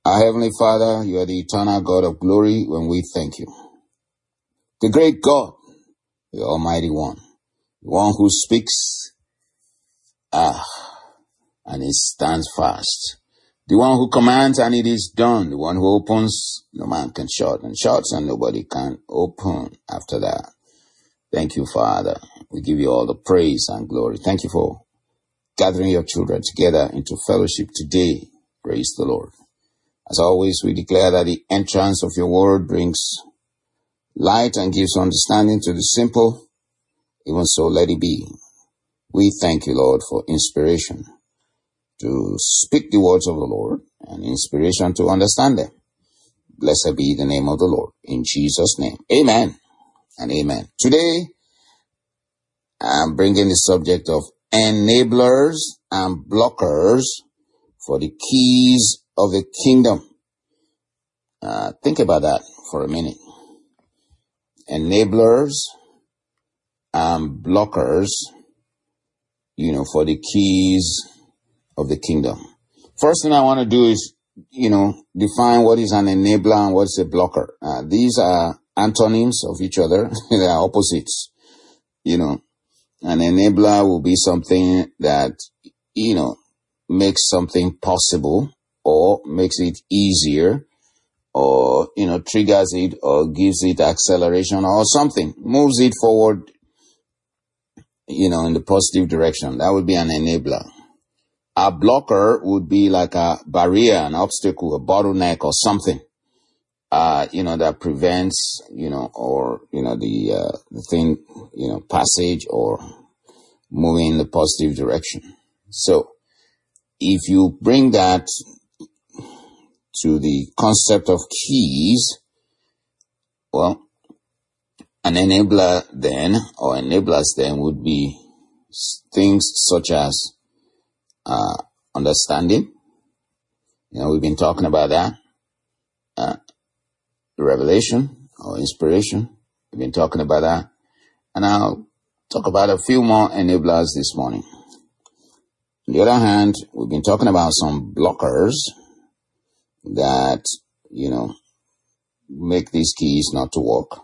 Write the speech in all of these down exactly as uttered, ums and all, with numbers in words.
Our Heavenly Father, you are the eternal God of glory when we thank you. The great God, the Almighty One, the one who speaks, ah, and it stands fast. The one who commands and it is done. The one who opens, no man can shut, and shuts and nobody can open after that. Thank you, Father. We give you all the praise and glory. Thank you for gathering your children together into fellowship today. Praise the Lord. As always, we declare that the entrance of your word brings light and gives understanding to the simple. Even so, let it be. We thank you, Lord, for inspiration to speak the words of the Lord and inspiration to understand them. Blessed be the name of the Lord. In Jesus' name, amen and amen. Today, I'm bringing the subject of enablers and blockers for the keys of the kingdom. Uh, think about that for a minute. Enablers and blockers, you know, for the keys of the kingdom. First thing I want to do is, you know, define what is an enabler and what is a blocker. Uh, these are antonyms of each other. They are opposites. You know, an enabler will be something that, you know, makes something possible or makes it easier or, you know, triggers it or gives it acceleration or something, moves it forward, you know, in the positive direction. That would be an enabler. A blocker would be like a barrier, an obstacle, a bottleneck or something, uh, you know, that prevents, you know, or, you know, the, uh, the thing, you know, passage or moving in the positive direction. So if you bring that to the concept of keys, well, an enabler then, or enablers then would be things such as Uh, understanding. You know, we've been talking about that. Uh, revelation or inspiration. We've been talking about that. And I'll talk about a few more enablers this morning. On the other hand, we've been talking about some blockers that, you know, make these keys not to work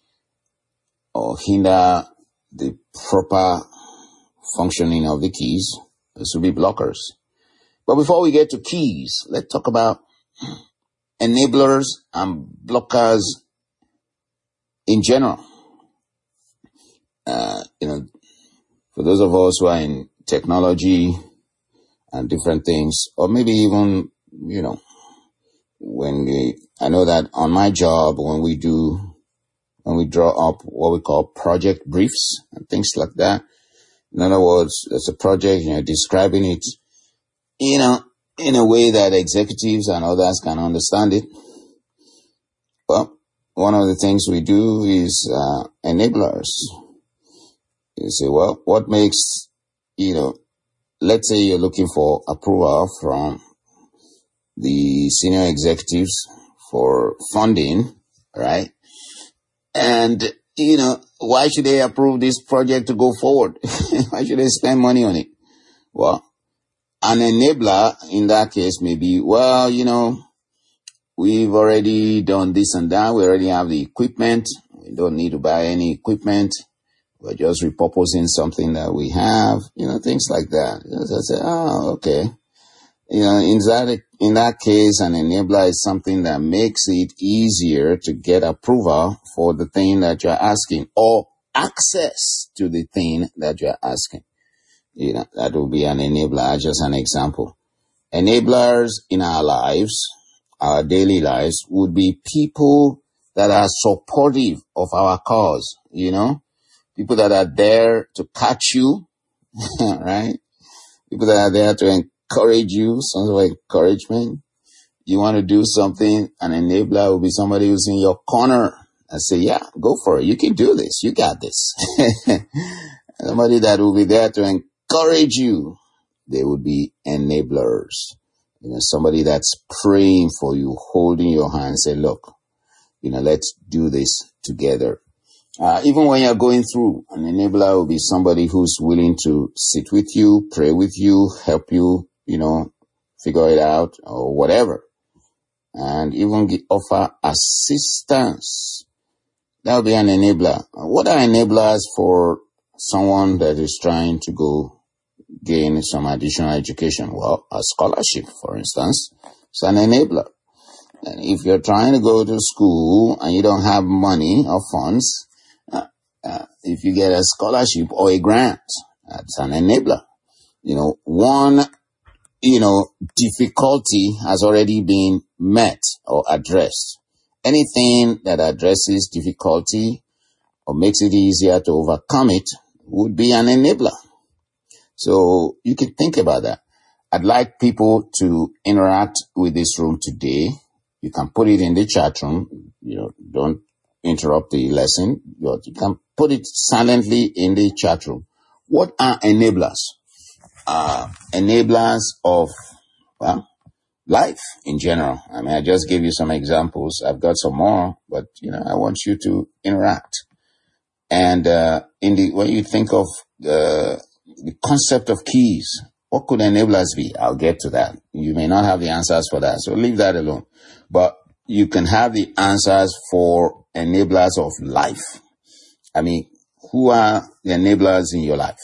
or hinder the proper functioning of the keys. This will be blockers. But before we get to keys, let's talk about enablers and blockers in general. Uh, you know, for those of us who are in technology and different things, or maybe even, you know, when we, I know that on my job, when we do, when we draw up what we call project briefs and things like that, in other words, it's a project, you know, describing it, you know, in a way that executives and others can understand it. Well, one of the things we do is uh, enablers. You say, well, what makes, you know, let's say you're looking for approval from the senior executives for funding, right? And you know, why should they approve this project to go forward? Why should they spend money on it? Well, an enabler in that case may be, well, you know, we've already done this and that. We already have the equipment. We don't need to buy any equipment. We're just repurposing something that we have, you know, things like that. I say, oh, okay. You know, in that, in that case, an enabler is something that makes it easier to get approval for the thing that you're asking or access to the thing that you're asking. You know, that will be an enabler, just an example. Enablers in our lives, our daily lives, would be people that are supportive of our cause, you know, people that are there to catch you, right? People that are there to encourage encourage you, some sort of encouragement. You want to do something, an enabler will be somebody who's in your corner and say, yeah, go for it. You can do this. You got this. Somebody that will be there to encourage you. They would be enablers. You know, somebody that's praying for you, holding your hand, say, look, you know, let's do this together. Uh, even when you're going through, an enabler will be somebody who's willing to sit with you, pray with you, help you, you know, figure it out or whatever. and even gi- offer assistance. That would be an enabler. What are enablers for someone that is trying to go gain some additional education? Well, a scholarship, for instance, is an enabler. And if you're trying to go to school and you don't have money or funds, uh, uh, if you get a scholarship or a grant, that's an enabler. You know, one, you know, difficulty has already been met or addressed. Anything that addresses difficulty or makes it easier to overcome it would be an enabler. So you can think about that. I'd like people to interact with this room today. You can put it in the chat room. You know, don't interrupt the lesson. You can put it silently in the chat room. What are enablers? Uh, enablers of, well, life in general. I mean, I just gave you some examples. I've got some more, but, you know, I want you to interact. And uh, in the when you think of uh, the concept of keys, what could enablers be? I'll get to that. You may not have the answers for that, so leave that alone. But you can have the answers for enablers of life. I mean, who are the enablers in your life?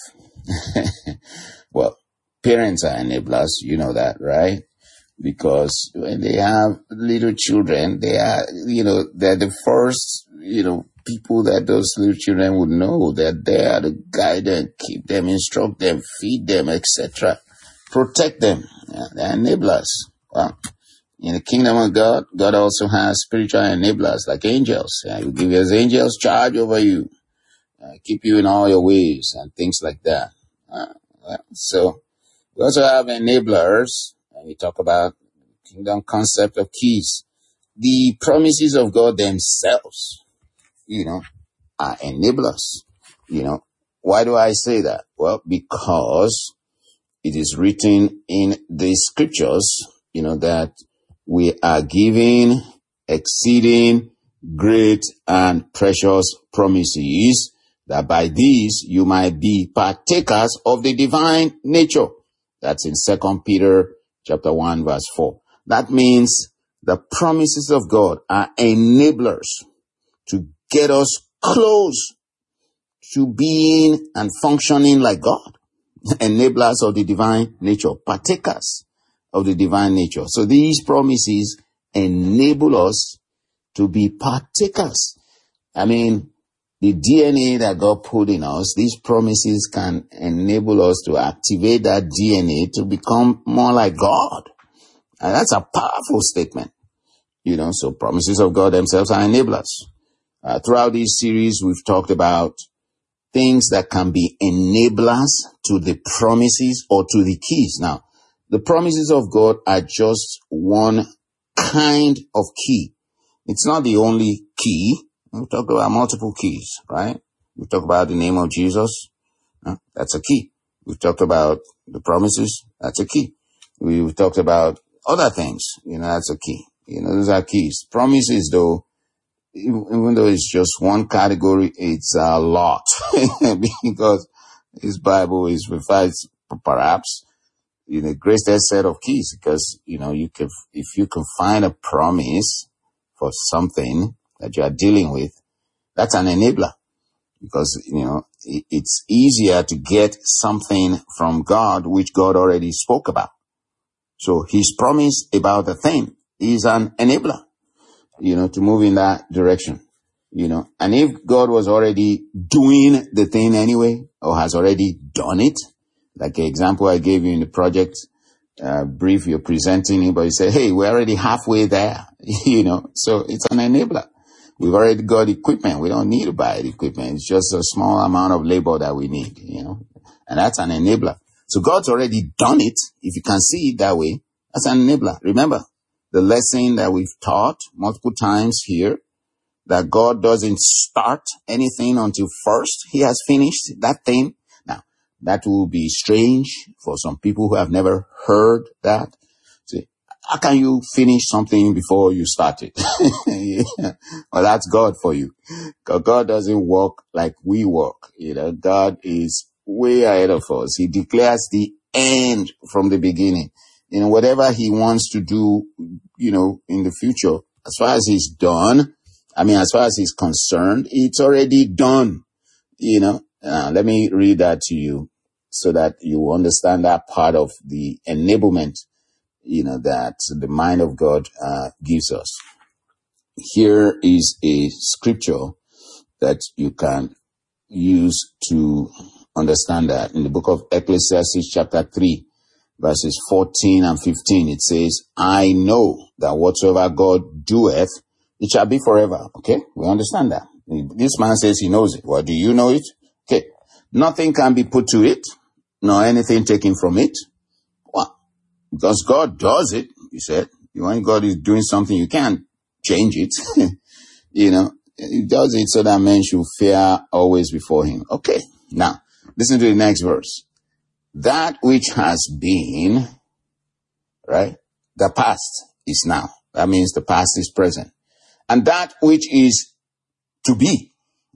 Well, parents are enablers. You know that, right? Because when they have little children, they are, you know, they're the first, you know, people that those little children would know that they are to guide them, keep them, instruct them, feed them, et cetera. Protect them. Yeah, they're enablers. Well, in the kingdom of God, God also has spiritual enablers like angels. Yeah, He will give His angels charge over you, uh, keep you in all your ways and things like that. Uh, well, so we also have enablers. And we talk about kingdom concept of keys. The promises of God themselves, you know, are enablers. You know, why do I say that? Well, because it is written in the scriptures, you know, that we are given exceeding great and precious promises, that by these you might be partakers of the divine nature. That's in Second Peter chapter one, verse four. That means the promises of God are enablers to get us close to being and functioning like God. Enablers of the divine nature, partakers of the divine nature. So these promises enable us to be partakers. I mean, the D N A that God put in us, these promises can enable us to activate that D N A to become more like God. And that's a powerful statement. You know, so promises of God themselves are enablers. Uh, throughout this series, we've talked about things that can be enablers to the promises or to the keys. Now, the promises of God are just one kind of key. It's not the only key. We talk about multiple keys, right? We talk about the name of Jesus. Uh, that's a key. We've talked about the promises. That's a key. We've talked about other things. You know, that's a key. You know, those are keys. Promises, though, even though it's just one category, it's a lot because this Bible is provides perhaps you know greatest set of keys, because you know you can if you can find a promise for something that you are dealing with, that's an enabler, because you know it, it's easier to get something from God which God already spoke about. So His promise about the thing is an enabler, you know, to move in that direction, you know. And if God was already doing the thing anyway, or has already done it, like the example I gave you in the project uh, brief you're presenting, anybody say, hey, we're already halfway there, you know. So it's an enabler. We've already got equipment. We don't need to buy the equipment. It's just a small amount of labor that we need, you know. And that's an enabler. So God's already done it. If you can see it that way, that's an enabler. Remember the lesson that we've taught multiple times here, that God doesn't start anything until first He has finished that thing. Now, that will be strange for some people who have never heard that. See, how can you finish something before you start it? Yeah. Well, that's God for you. Because God doesn't work like we work. You know, God is way ahead of us. He declares the end from the beginning. You know, whatever He wants to do you know, in the future, as far as he's done, I mean, as far as he's concerned, it's already done, you know. Uh, let me read that to you so that you understand that part of the enablement, you know, that the mind of God uh, gives us. Here is a scripture that you can use to understand that. In the book of Ecclesiastes chapter three, verses fourteen and fifteen, it says, I know that whatsoever God doeth, it shall be forever. Okay, we understand that. This man says he knows it. Well, do you know it? Okay, nothing can be put to it, nor anything taken from it. Well, because God does it, you said. When God is doing something, you can't change it. You know, he does it so that men should fear always before him. Okay, now, listen to the next verse. That which has been, right, the past is now. That means the past is present. And that which is to be,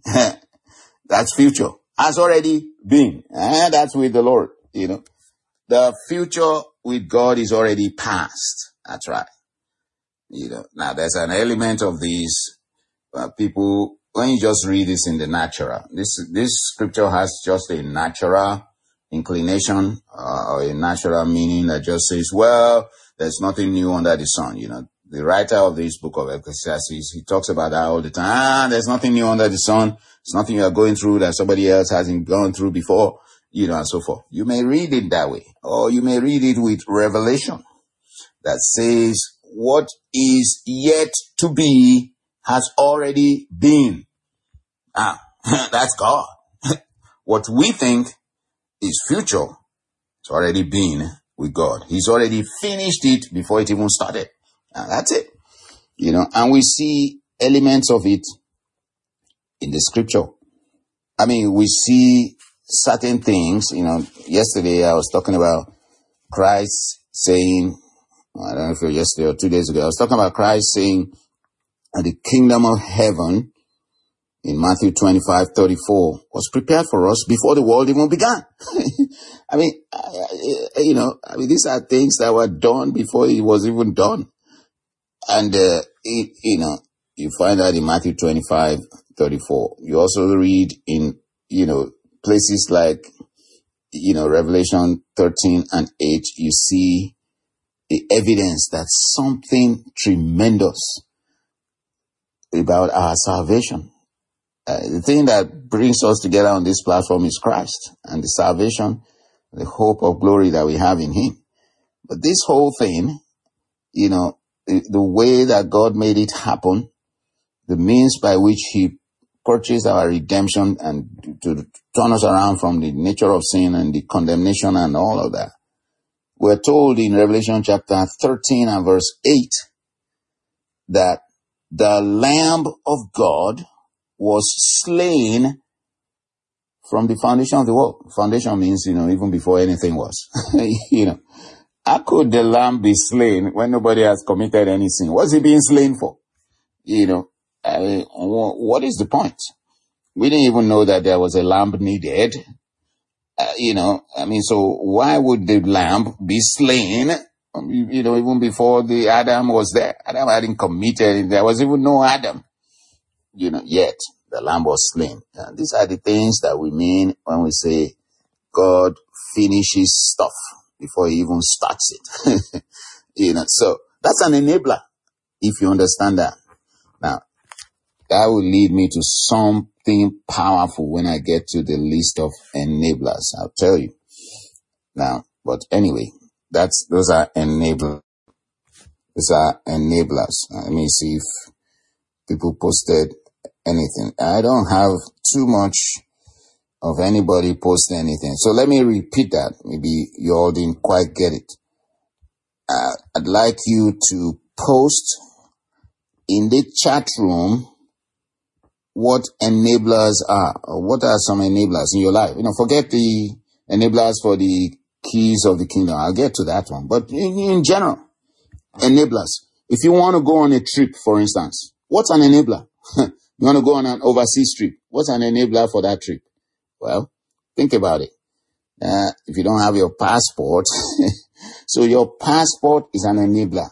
that's future, has already been. And that's with the Lord, you know. The future with God is already past. That's right. You know, now there's an element of these uh, people, when you just read this in the natural, this, this scripture has just a natural inclination, uh, or a natural meaning that just says, well, there's nothing new under the sun. You know, the writer of this book of Ecclesiastes, he talks about that all the time. Ah, there's nothing new under the sun. It's nothing you are going through that somebody else hasn't gone through before, you know, and so forth. You may read it that way, or you may read it with revelation that says, what is yet to be has already been. Ah, that's God. What we think is future, it's already been with God. He's already finished it before it even started. And that's it. You know, and we see elements of it in the scripture. I mean, we see certain things, you know. Yesterday I was talking about Christ saying, I don't know if it was yesterday or two days ago, I was talking about Christ saying that the kingdom of heaven in Matthew twenty-five thirty-four was prepared for us before the world even began. I mean, you know, I mean, these are things that were done before it was even done. And, uh, it, you know, you find that in Matthew twenty-five thirty-four. You also read in, you know, places like, you know, Revelation thirteen and eight, you see the evidence that something tremendous about our salvation. Uh, the thing that brings us together on this platform is Christ and the salvation, the hope of glory that we have in him. But this whole thing, you know, the, the way that God made it happen, the means by which he purchased our redemption and to turn us around from the nature of sin and the condemnation and all of that. We're told in Revelation chapter thirteen and verse eight that the Lamb of God was slain from the foundation of the world. Foundation means, you know, even before anything was. You know, how could the Lamb be slain when nobody has committed any sin? What's he being slain for? You know, uh, what is the point? We didn't even know that there was a lamb needed. Uh, you know, I mean, so why would the lamb be slain? Um, you, you know, even before the Adam was there. Adam hadn't committed. There was even no Adam. You know, yet the lamb was slain. And these are the things that we mean when we say God finishes stuff before he even starts it. You know, so that's an enabler, if you understand that. Now, that will lead me to something powerful when I get to the list of enablers. I'll tell you. Now, but anyway, that's, those are enablers. Those are enablers. Let me see if people posted anything. I don't have too much of anybody post anything. So let me repeat that. Maybe you all didn't quite get it. Uh, I'd like you to post in the chat room what enablers are, or what are some enablers in your life. You know, forget the enablers for the keys of the kingdom. I'll get to that one. But in, in general, enablers. If you want to go on a trip, for instance, what's an enabler? You want to go on an overseas trip. What's an enabler for that trip? Well, think about it. Uh, if you don't have your passport, so your passport is an enabler.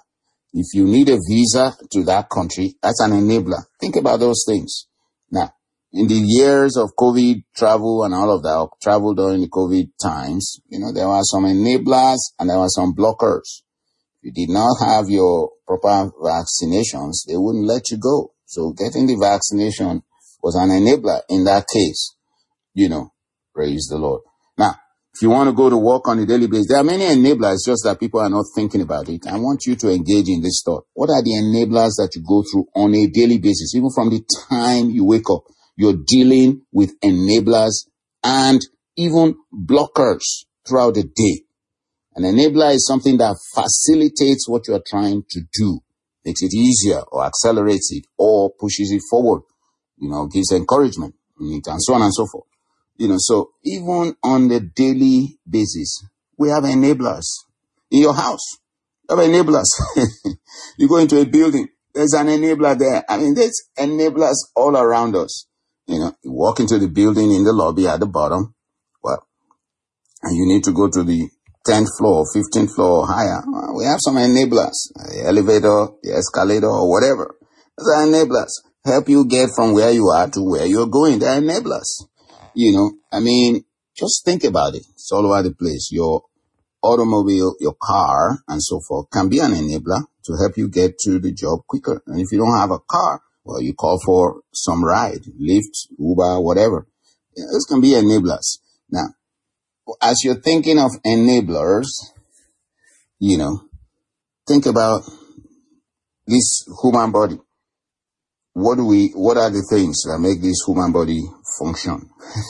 If you need a visa to that country, that's an enabler. Think about those things. Now, in the years of COVID travel and all of that, travel during the COVID times, you know, there were some enablers and there were some blockers. If you did not have your proper vaccinations, they wouldn't let you go. So getting the vaccination was an enabler in that case. You know, praise the Lord. Now, if you want to go to work on a daily basis, there are many enablers, just that people are not thinking about it. I want you to engage in this thought. What are the enablers that you go through on a daily basis? Even from the time you wake up, you're dealing with enablers and even blockers throughout the day. An enabler is something that facilitates what you're trying to do, makes it easier or accelerates it or pushes it forward, you know, gives encouragement in it and so on and so forth. You know, so even on the daily basis, we have enablers. In your house, you have enablers. You go into a building, there's an enabler there. I mean, there's enablers all around us. You know, you walk into the building in the lobby at the bottom, well, and you need to go to the tenth floor, fifteenth floor or higher. Well, we have some enablers, the elevator, the escalator or whatever. Those are enablers. Help you get from where you are to where you're going. They're enablers. You know, I mean, just think about it. It's all over the place. Your automobile, your car, and so forth can be an enabler to help you get to the job quicker. And if you don't have a car, well, you call for some ride, Lyft, Uber, whatever. You know, this can be enablers. Now, as you're thinking of enablers, you know, think about this human body. What do we, what are the things that make this human body function?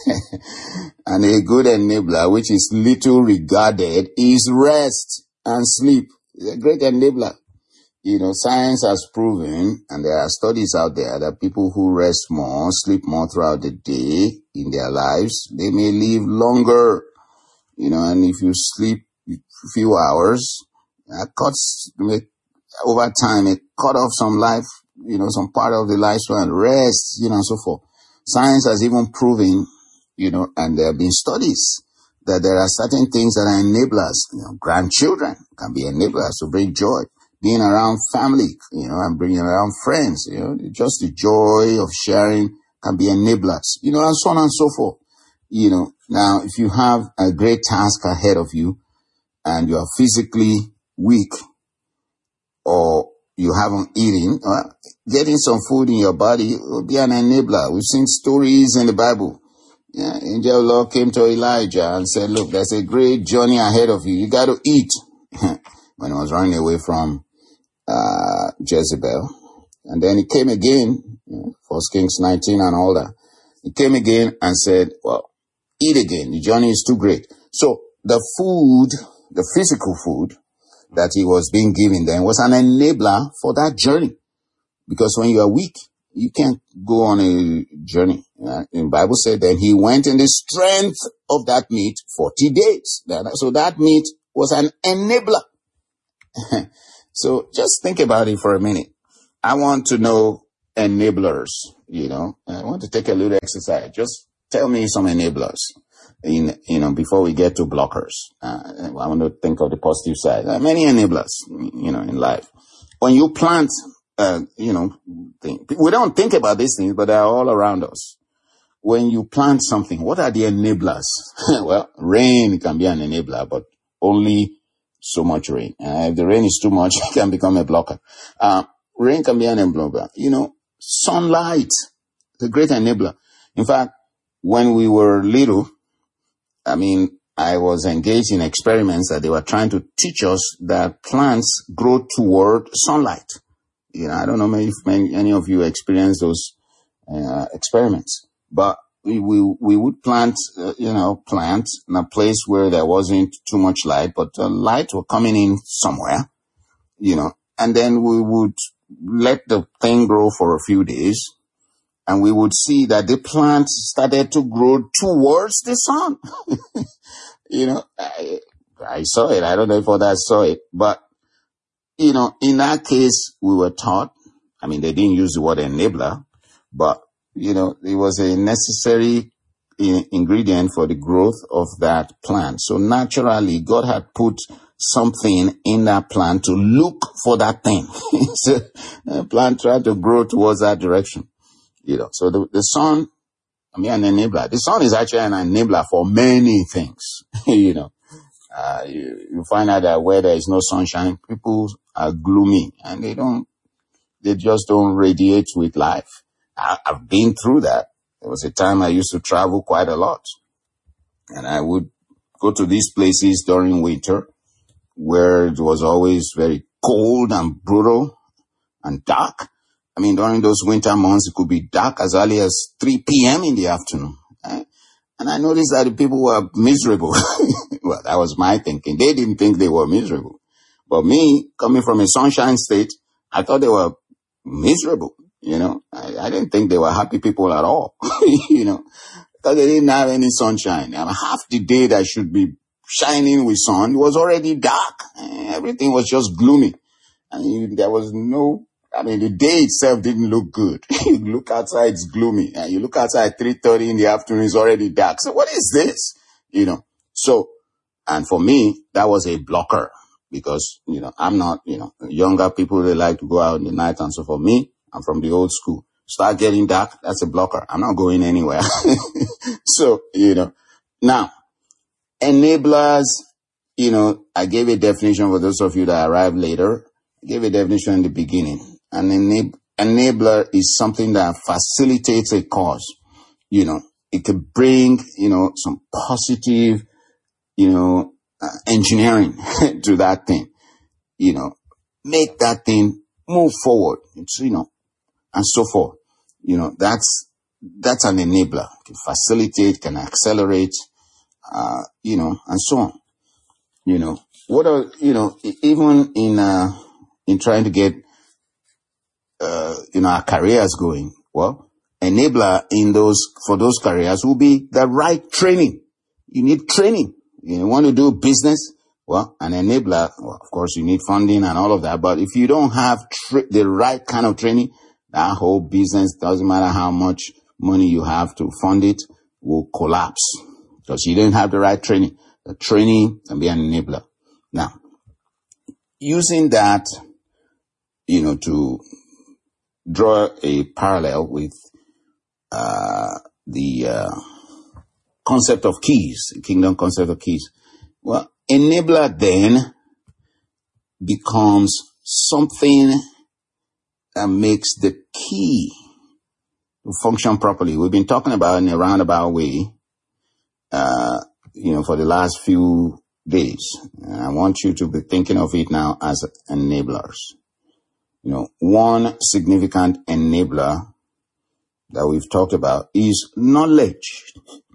And a good enabler, which is little regarded, is rest and sleep. It's a great enabler. You know, science has proven, and there are studies out there, that people who rest more, sleep more throughout the day in their lives, they may live longer. You know, and if you sleep a few hours, that cuts, over time, it cut off some life, you know, some part of the lifespan, rest, you know, and so forth. Science has even proven, you know, and there have been studies that there are certain things that are enablers. You know, grandchildren can be enablers to bring joy. Being around family, you know, and bringing around friends, you know, just the joy of sharing can be enablers, you know, and so on and so forth. You know, now, if you have a great task ahead of you and you are physically weak or you haven't eaten, uh, getting some food in your body will be an enabler. We've seen stories in the Bible. Yeah, Angel of the Lord came to Elijah and said, look, there's a great journey ahead of you. You got to eat. When he was running away from uh, Jezebel. And then he came again, you know, First Kings nineteen and all that. He came again and said, well, eat again. The journey is too great. So the food, the physical food that he was being given then was an enabler for that journey. Because when you are weak, you can't go on a journey. Uh, in the Bible said then he went in the strength of that meat forty days. So that meat was an enabler. So just think about it for a minute. I want to know enablers, you know. I want to take a little exercise. Just tell me some enablers, in, you know, before we get to blockers. Uh, I want to think of the positive side. There are many enablers, you know, in life. When you plant, uh, you know, thing, we don't think about these things, but they're all around us. When you plant something, what are the enablers? Well, rain can be an enabler, but only so much rain. Uh, if the rain is too much, it can become a blocker. Uh, rain can be an enabler. You know, sunlight, the great enabler. In fact, when we were little, I mean, I was engaged in experiments that they were trying to teach us that plants grow toward sunlight. You know, I don't know if many, any of you experienced those uh, experiments, but we, we, we would plant, uh, you know, plant in a place where there wasn't too much light, but the light were coming in somewhere, you know, and then we would let the thing grow for a few days, and we would see that the plant started to grow towards the sun. You know, I, I saw it. I don't know if others saw it, but, you know, in that case, we were taught, I mean, they didn't use the word enabler, but, you know, it was a necessary in- ingredient for the growth of that plant. So naturally, God had put something in that plant to look for that thing. So the plant tried to grow towards that direction. You know, so the, the sun, I mean, an enabler. The sun is actually an enabler for many things. You know, uh, you, you find out that where there is no sunshine, people are gloomy and they don't, they just don't radiate with life. I, I've been through that. There was a time I used to travel quite a lot, and I would go to these places during winter where it was always very cold and brutal and dark. I mean, during those winter months, it could be dark as early as three p.m. in the afternoon. Right? And I noticed that the people were miserable. Well, that was my thinking. They didn't think they were miserable. But me, coming from a sunshine state, I thought they were miserable. You know, I, I didn't think they were happy people at all. You know, because they didn't have any sunshine. I mean, half the day that should be shining with sun was already dark. Everything was just gloomy. And you, there was no, I mean, the day itself didn't look good. You look outside, it's gloomy. And you look outside at three thirty in the afternoon, it's already dark. So what is this? You know, so, and for me, that was a blocker because, you know, I'm not, you know, younger people, they like to go out in the night. And so for me, I'm from the old school. Start getting dark, that's a blocker. I'm not going anywhere. So, you know, now, enablers, you know, I gave a definition for those of you that arrived later. I gave a definition in the beginning. An enab- enabler is something that facilitates a cause. You know, it could bring, you know, some positive, you know, uh, engineering to that thing. You know, make that thing move forward. It's, you know, and so forth. You know, that's, that's an enabler. Can facilitate, can accelerate, uh, you know, and so on. You know, what are, you know, even in, uh, in trying to get, uh, you know, our careers going, well, enabler in those, for those careers will be the right training. You need training. You want to do business? Well, an enabler, well, of course, you need funding and all of that. But if you don't have tra- the right kind of training, that whole business, doesn't matter how much money you have to fund it, will collapse because you didn't have the right training. The training can be an enabler. Now, using that, you know, to draw a parallel with uh, the uh, concept of keys, the kingdom concept of keys. Well, enabler then becomes something that makes the key to function properly. We've been talking about in a roundabout way, uh, you know, for the last few days. And I want you to be thinking of it now as enablers. You know, one significant enabler that we've talked about is knowledge.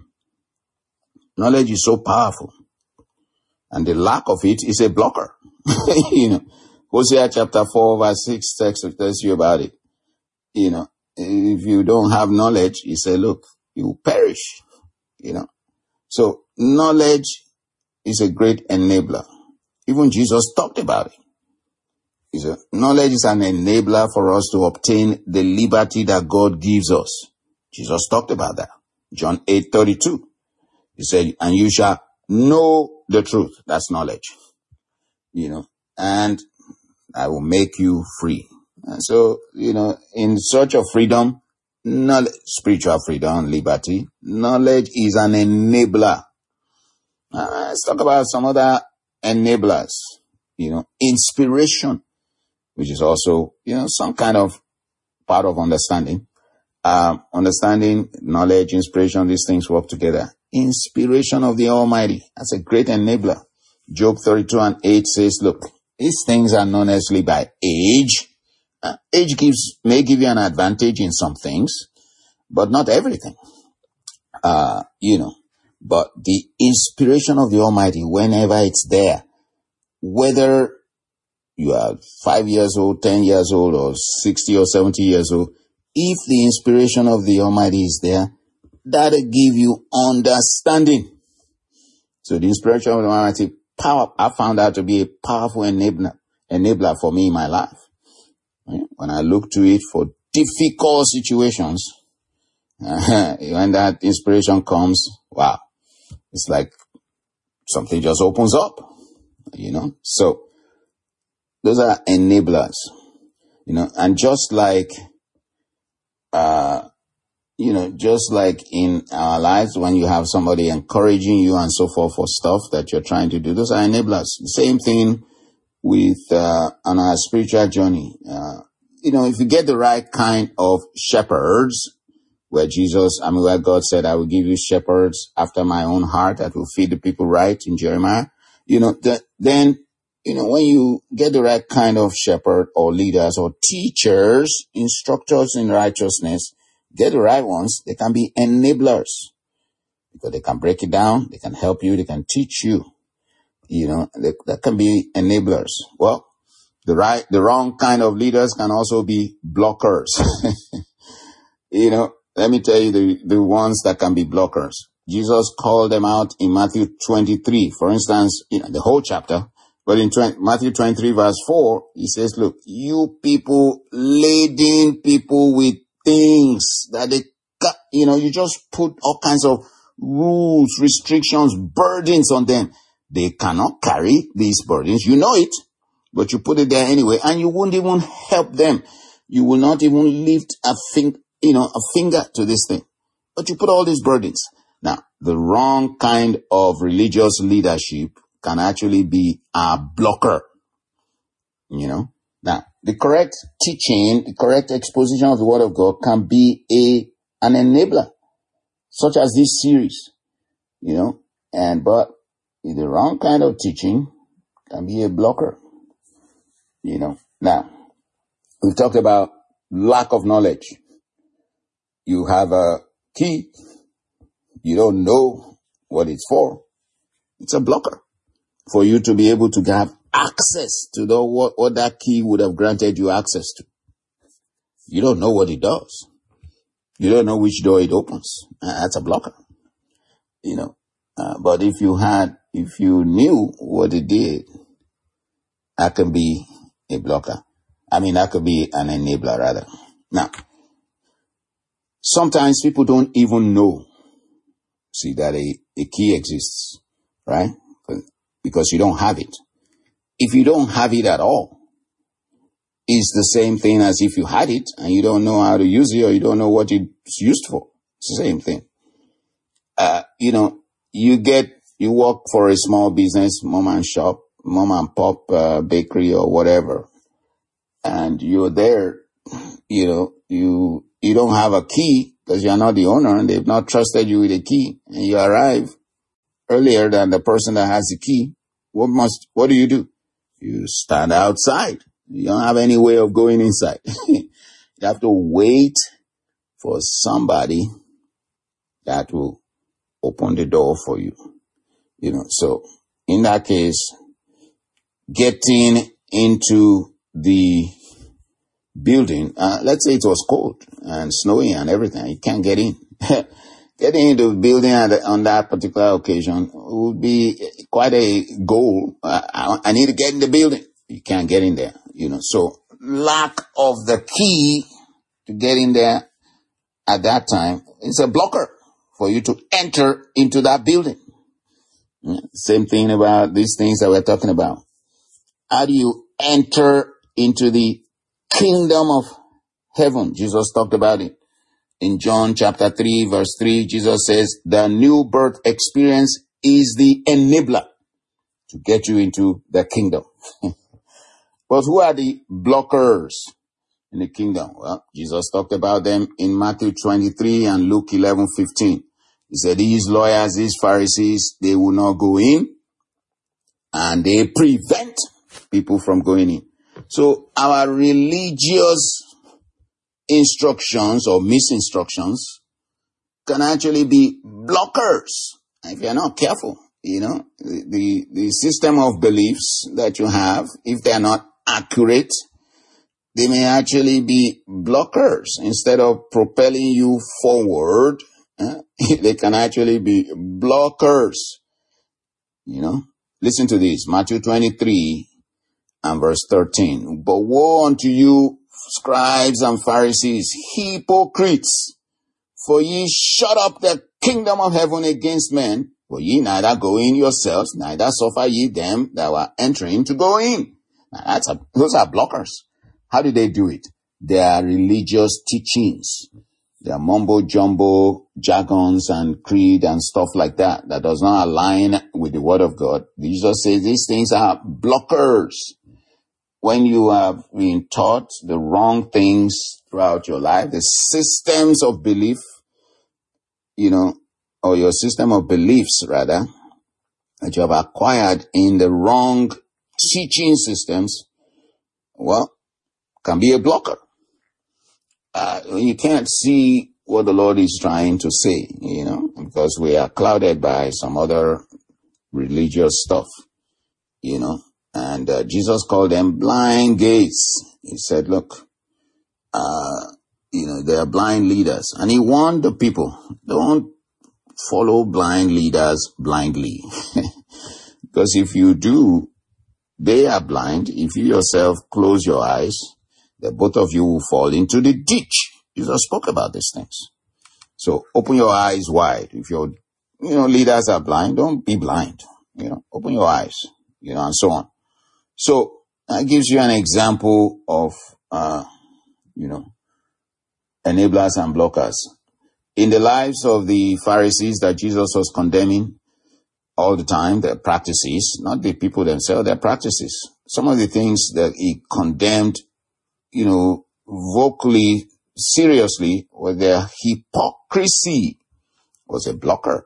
Knowledge is so powerful. And the lack of it is a blocker. You know, Hosea chapter four verse six text tells you about it. You know, if you don't have knowledge, he said, look, you will perish. You know, so knowledge is a great enabler. Even Jesus talked about it. He said, knowledge is an enabler for us to obtain the liberty that God gives us. Jesus talked about that. John eight thirty-two. He said, and you shall know the truth. That's knowledge. You know, and I will make you free. And so, you know, in search of freedom, knowledge, spiritual freedom, liberty, knowledge is an enabler. Uh, let's talk about some other enablers. You know, inspiration, which is also, you know, some kind of part of understanding. Um, understanding, knowledge, inspiration, these things work together. Inspiration of the Almighty. That's a great enabler. Job thirty-two and eight says, look, these things are not necessarily by age. Uh, age gives, may give you an advantage in some things, but not everything. Uh, you know, but the inspiration of the Almighty, whenever it's there, whether you are five years old, ten years old, or sixty or seventy years old, if the inspiration of the Almighty is there, that'll give you understanding. So the inspiration of the Almighty, power, I found out to be a powerful enabler, enabler for me in my life. When I look to it for difficult situations, when that inspiration comes, wow, it's like something just opens up. you know. So those are enablers, you know, and just like, uh, you know, just like in our lives, when you have somebody encouraging you and so forth for stuff that you're trying to do, those are enablers. Same thing with, uh, on our spiritual journey. Uh, you know, if you get the right kind of shepherds, where Jesus, I mean, where God said, I will give you shepherds after my own heart that will feed the people right in Jeremiah, you know, the, then, you know, when you get the right kind of shepherd or leaders or teachers, instructors in righteousness, get the right ones, they can be enablers because they can break it down, they can help you, they can teach you, you know, they, that can be enablers. Well, the right, the wrong kind of leaders can also be blockers. You know, let me tell you the, the ones that can be blockers. Jesus called them out in Matthew twenty-three, for instance, you know, the whole chapter. But in twenty, Matthew twenty-three verse four, he says, look, you people laden people with things that they, you know, you just put all kinds of rules, restrictions, burdens on them. They cannot carry these burdens. You know it, but you put it there anyway, and you won't even help them. You will not even lift a finger, you know, a finger to this thing. But you put all these burdens. Now, the wrong kind of religious leadership can actually be a blocker, you know. Now, the correct teaching, the correct exposition of the Word of God can be a an enabler, such as this series, you know. And but the wrong kind of teaching can be a blocker, you know. Now, we've talked about lack of knowledge. You have a key, you don't know what it's for. It's a blocker for you to be able to have access to the, what, what that key would have granted you access to. You don't know what it does. You don't know which door it opens. Uh, that's a blocker, you know. Uh, but if you had, if you knew what it did, that can be a blocker. I mean, that could be an enabler rather. Now, sometimes people don't even know, see, that a, a key exists, right? Because you don't have it. If you don't have it at all, it's the same thing as if you had it and you don't know how to use it or you don't know what it's used for. It's the same thing. Uh, you know, you get, you work for a small business, mom and shop, mom and pop uh, bakery or whatever, and you're there, you know, you, you don't have a key because you're not the owner and they've not trusted you with a key, and you arrive earlier than the person that has the key. What must, what do you do? You stand outside. You don't have any way of going inside. You have to wait for somebody that will open the door for you. You know, so in that case, getting into the building, uh, let's say it was cold and snowy and everything, you can't get in. Getting into the building at, on that particular occasion would be quite a goal. Uh, I, I need to get in the building. You can't get in there, you know. So lack of the key to get in there at that time is a blocker for you to enter into that building. Yeah, same thing about these things that we're talking about. How do you enter into the kingdom of heaven? Jesus talked about it. In John chapter three, verse three, Jesus says, the new birth experience is the enabler to get you into the kingdom. But who are the blockers in the kingdom? Well, Jesus talked about them in Matthew twenty-three and Luke eleven fifteen. He said, these lawyers, these Pharisees, they will not go in, and they prevent people from going in. So our religious instructions or misinstructions can actually be blockers if you're not careful. You know, the, the, the system of beliefs that you have, if they're not accurate, they may actually be blockers. Instead of propelling you forward, eh, they can actually be blockers. You know, listen to this, Matthew twenty-three and verse thirteen. But woe unto you, scribes and Pharisees, hypocrites, for ye shut up the kingdom of heaven against men. For ye neither go in yourselves, neither suffer ye them that were entering to go in. Now that's a, those are blockers. How do they do it? They are religious teachings. They are mumbo jumbo jargons and creed and stuff like that that does not align with the word of God. Jesus says these things are blockers. When you have been taught the wrong things throughout your life, the systems of belief, you know, or your system of beliefs rather, that you have acquired in the wrong teaching systems, well, can be a blocker. Uh, you can't see what the Lord is trying to say, you know, because we are clouded by some other religious stuff, you know, and uh, Jesus called them blind gates. He said, look, uh, you know, they are blind leaders. And he warned the people, don't follow blind leaders blindly. Because if you do, they are blind. If you yourself close your eyes, that both of you will fall into the ditch. Jesus spoke about these things. So open your eyes wide. If your, you know, leaders are blind, don't be blind. You know, open your eyes, you know, and so on. So that gives you an example of, uh, you know, enablers and blockers. In the lives of the Pharisees that Jesus was condemning all the time, their practices, not the people themselves, their practices. Some of the things that he condemned, you know, vocally, seriously, was their hypocrisy was a blocker.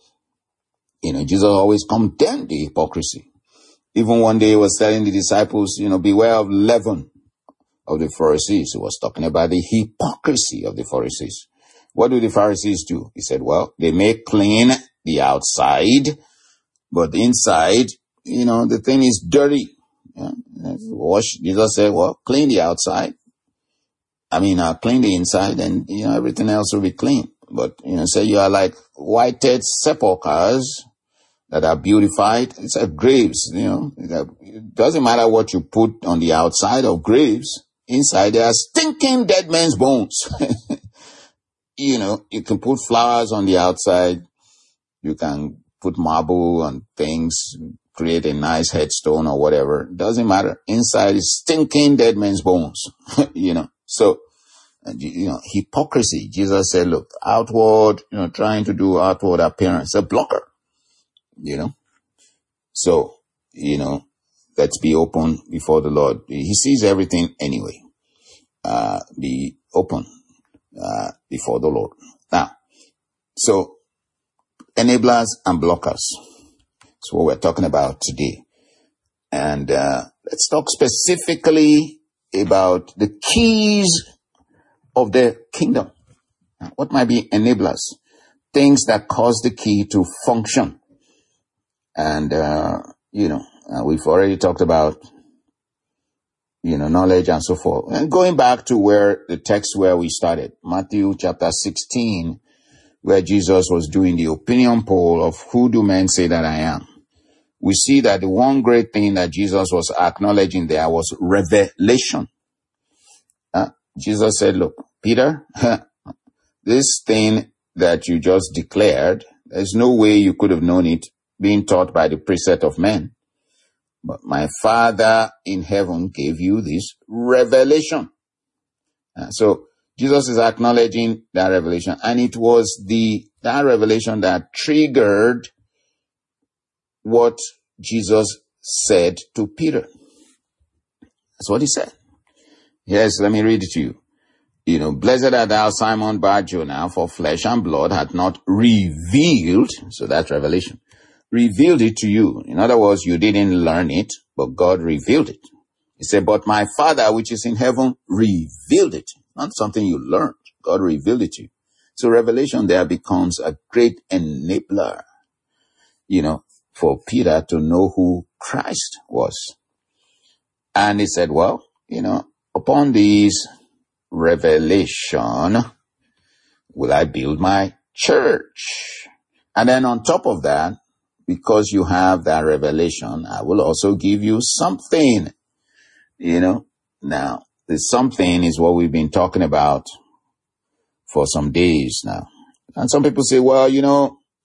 You know, Jesus always condemned the hypocrisy. Even one day he was telling the disciples, you know, beware of leaven of the Pharisees. He was talking about the hypocrisy of the Pharisees. What do the Pharisees do? He said, well, they may clean the outside, but the inside, you know, the thing is dirty. Yeah? Wash. Jesus said, well, clean the outside. I mean, uh, clean the inside and, you know, everything else will be clean. But, you know, say you are like whited sepulchres that are beautified. It's like graves, you know. It doesn't matter what you put on the outside of graves. Inside, they are stinking dead men's bones. You know, you can put flowers on the outside. You can put marble and things, create a nice headstone or whatever. It doesn't matter. Inside is stinking dead men's bones. You know, so, you know, hypocrisy. Jesus said, look, outward, you know, trying to do outward appearance, a blocker, you know. So, you know, let's be open before the Lord. He sees everything anyway. Uh, be open, uh, before the Lord. Now, so, enablers and blockers. That's what we're talking about today. And, uh, let's talk specifically about the keys of the kingdom. What might be enablers? Things that cause the key to function. And, uh, you know, uh, we've already talked about, you know, knowledge and so forth. And going back to where the text where we started, Matthew chapter sixteen, where Jesus was doing the opinion poll of who do men say that I am. We see that the one great thing that Jesus was acknowledging there was revelation. Uh, Jesus said, look, Peter, this thing that you just declared, there's no way you could have known it being taught by the precept of men. But my Father in heaven gave you this revelation. Uh, so Jesus is acknowledging that revelation. And it was the that revelation that triggered what Jesus said to Peter. That's what he said. Yes, let me read it to you. You know, blessed art thou, Simon Bar-Jonah, for flesh and blood hath not revealed, so that's revelation, revealed it to you. In other words, you didn't learn it, but God revealed it. He said, but my Father which is in heaven revealed it. Not something you learned. God revealed it to you. So revelation there becomes a great enabler, you know, for Peter to know who Christ was. And he said, well, you know, upon these revelation will I build my church. And then on top of that, because you have that revelation, I will also give you something, you know. Now, the something is what we've been talking about for some days now. And some people say, well, you know,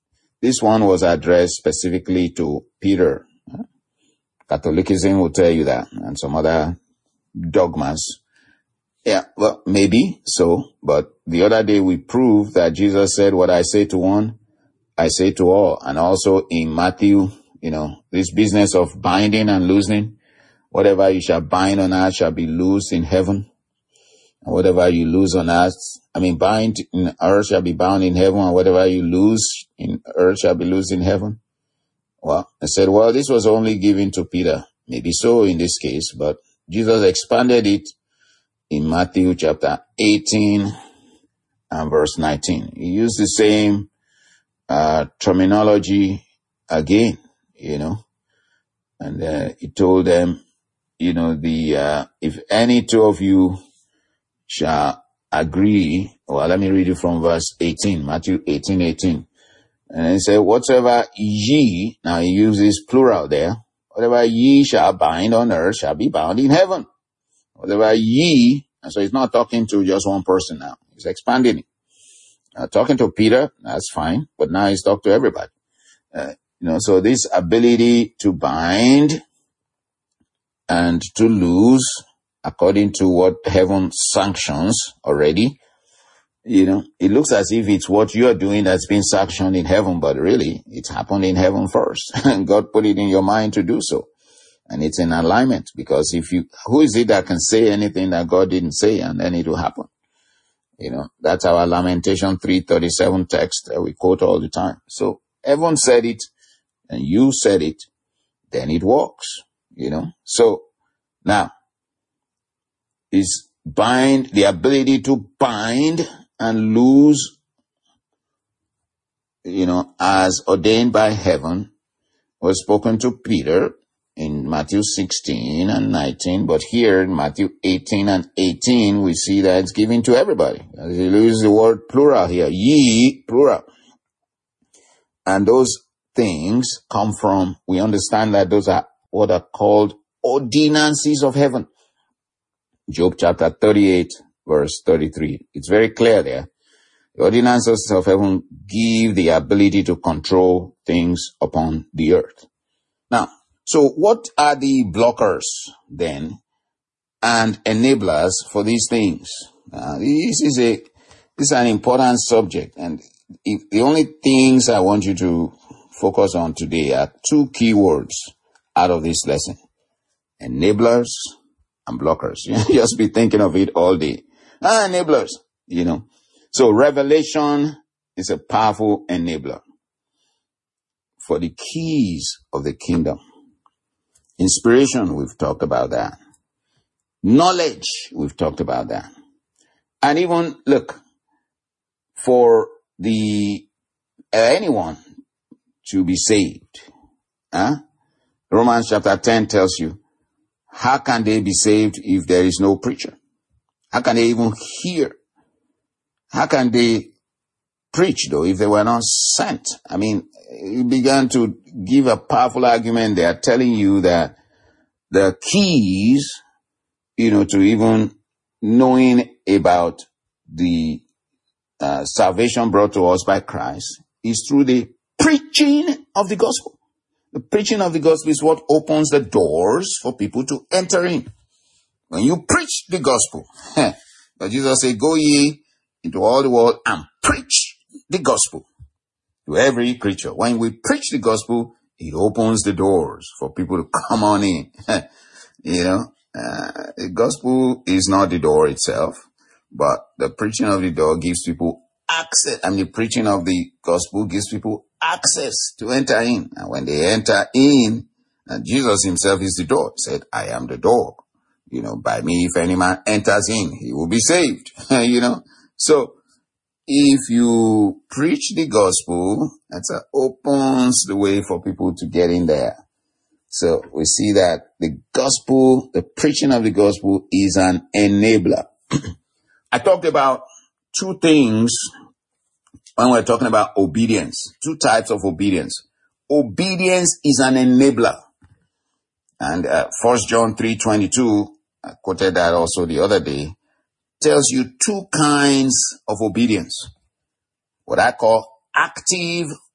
this one was addressed specifically to Peter. Catholicism will tell you that, and some other dogmas. Yeah, well, maybe so, but the other day we proved that Jesus said, what I say to one, I say to all. And also in Matthew, you know, this business of binding and loosening, whatever you shall bind on earth shall be loosed in heaven. And whatever you loose on earth, I mean, bind in earth shall be bound in heaven, and whatever you loose in earth shall be loosed in heaven. Well, I said, well, this was only given to Peter. Maybe so in this case, but Jesus expanded it in Matthew chapter eighteen and verse nineteen. He used the same uh, terminology again, you know, and uh, he told them, you know, the uh, if any two of you shall agree, well, let me read it from verse eighteen, Matthew eighteen, eighteen. And he said, whatsoever ye, now he uses plural there, whatever ye shall bind on earth shall be bound in heaven. Whatever ye, and so he's not talking to just one person now. He's expanding it. Uh, talking to Peter, that's fine, but now he's talking to everybody. Uh, you know, so this ability to bind and to loose, according to what heaven sanctions already, you know, it looks as if it's what you are doing that's been sanctioned in heaven, but really, it's happened in heaven first. And God put it in your mind to do so. And it's in alignment, because if you, who is it that can say anything that God didn't say, and then it will happen? You know, that's our Lamentation three thirty-seven text that we quote all the time. So everyone said it, and you said it, then it works, you know. So now, is bind, the ability to bind and loose, you know, as ordained by heaven, was spoken to Peter in Matthew sixteen and nineteen, but here in Matthew eighteen and eighteen, we see that it's given to everybody. He uses the word plural here, ye, plural. And those things come from, we understand that those are what are called ordinances of heaven. Job chapter thirty-eight, verse thirty-three. It's very clear there. The ordinances of heaven give the ability to control things upon the earth. Now, so what are the blockers then and enablers for these things? Uh, this is a this is an important subject, and if the only things I want you to focus on today are two key words out of this lesson: enablers and blockers. You just be thinking of it all day. Ah, enablers, you know. So revelation is a powerful enabler for the keys of the kingdom. Inspiration, we've talked about that. Knowledge, we've talked about that. And even, look, for the uh, anyone to be saved, huh? Romans chapter ten tells you, how can they be saved if there is no preacher? How can they even hear? How can they preach, though, if they were not sent? I mean, he began to give a powerful argument there, telling you that the keys, you know, to even knowing about the uh, salvation brought to us by Christ is through the preaching of the gospel. The preaching of the gospel is what opens the doors for people to enter in. When you preach the gospel, but Jesus said, go ye into all the world and preach the gospel to every creature. When we preach the gospel, it opens the doors for people to come on in. You know, uh, the gospel is not the door itself, but the preaching of the door gives people access. I mean, the preaching of the gospel gives people access to enter in. And when they enter in, and Jesus himself is the door. He said, I am the door. You know, by me, if any man enters in, he will be saved. You know, so if you preach the gospel, that opens the way for people to get in there. So we see that the gospel, the preaching of the gospel is an enabler. I talked about two things when we're talking about obedience, two types of obedience. Obedience is an enabler. And uh, First John three twenty-two, I quoted that also the other day, tells you two kinds of obedience. What I call active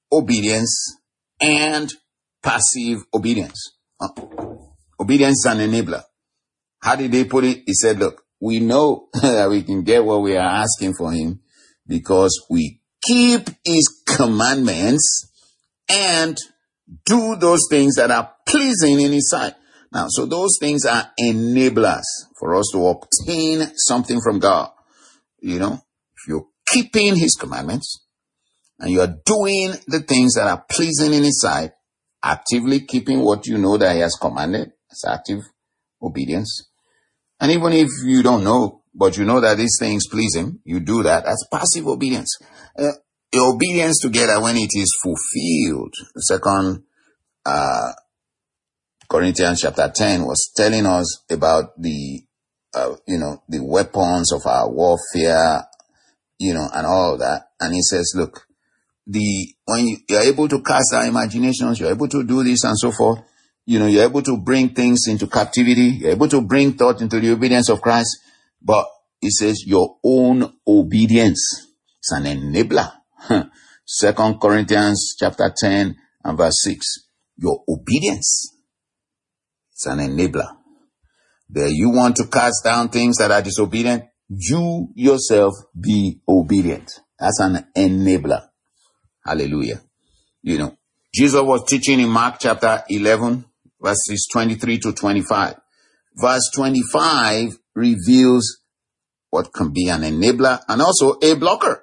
obedience and passive obedience. Uh, obedience is an enabler. How did they put it? He said, look, we know that we can get what we are asking for him because we keep his commandments and do those things that are pleasing in his sight. Now, so those things are enablers for us to obtain something from God. You know, if you're keeping his commandments and you are doing the things that are pleasing in his sight, actively keeping what you know that he has commanded, it's active obedience. And even if you don't know, but you know that these things please him, you do that. That's passive obedience. Uh, obedience together when it is fulfilled. The second uh, Corinthians chapter ten was telling us about the, uh, you know, the weapons of our warfare, you know, and all of that. And he says, look, the when you, you're able to cast down imaginations, you're able to do this and so forth. You know, you're able to bring things into captivity. You're able to bring thought into the obedience of Christ. But it says your own obedience is an enabler. Second Corinthians chapter ten and verse six. Your obedience is an enabler. There you want to cast down things that are disobedient. You yourself be obedient. That's an enabler. Hallelujah. You know, Jesus was teaching in Mark chapter eleven. Verses twenty-three to twenty-five. Verse twenty-five reveals what can be an enabler and also a blocker.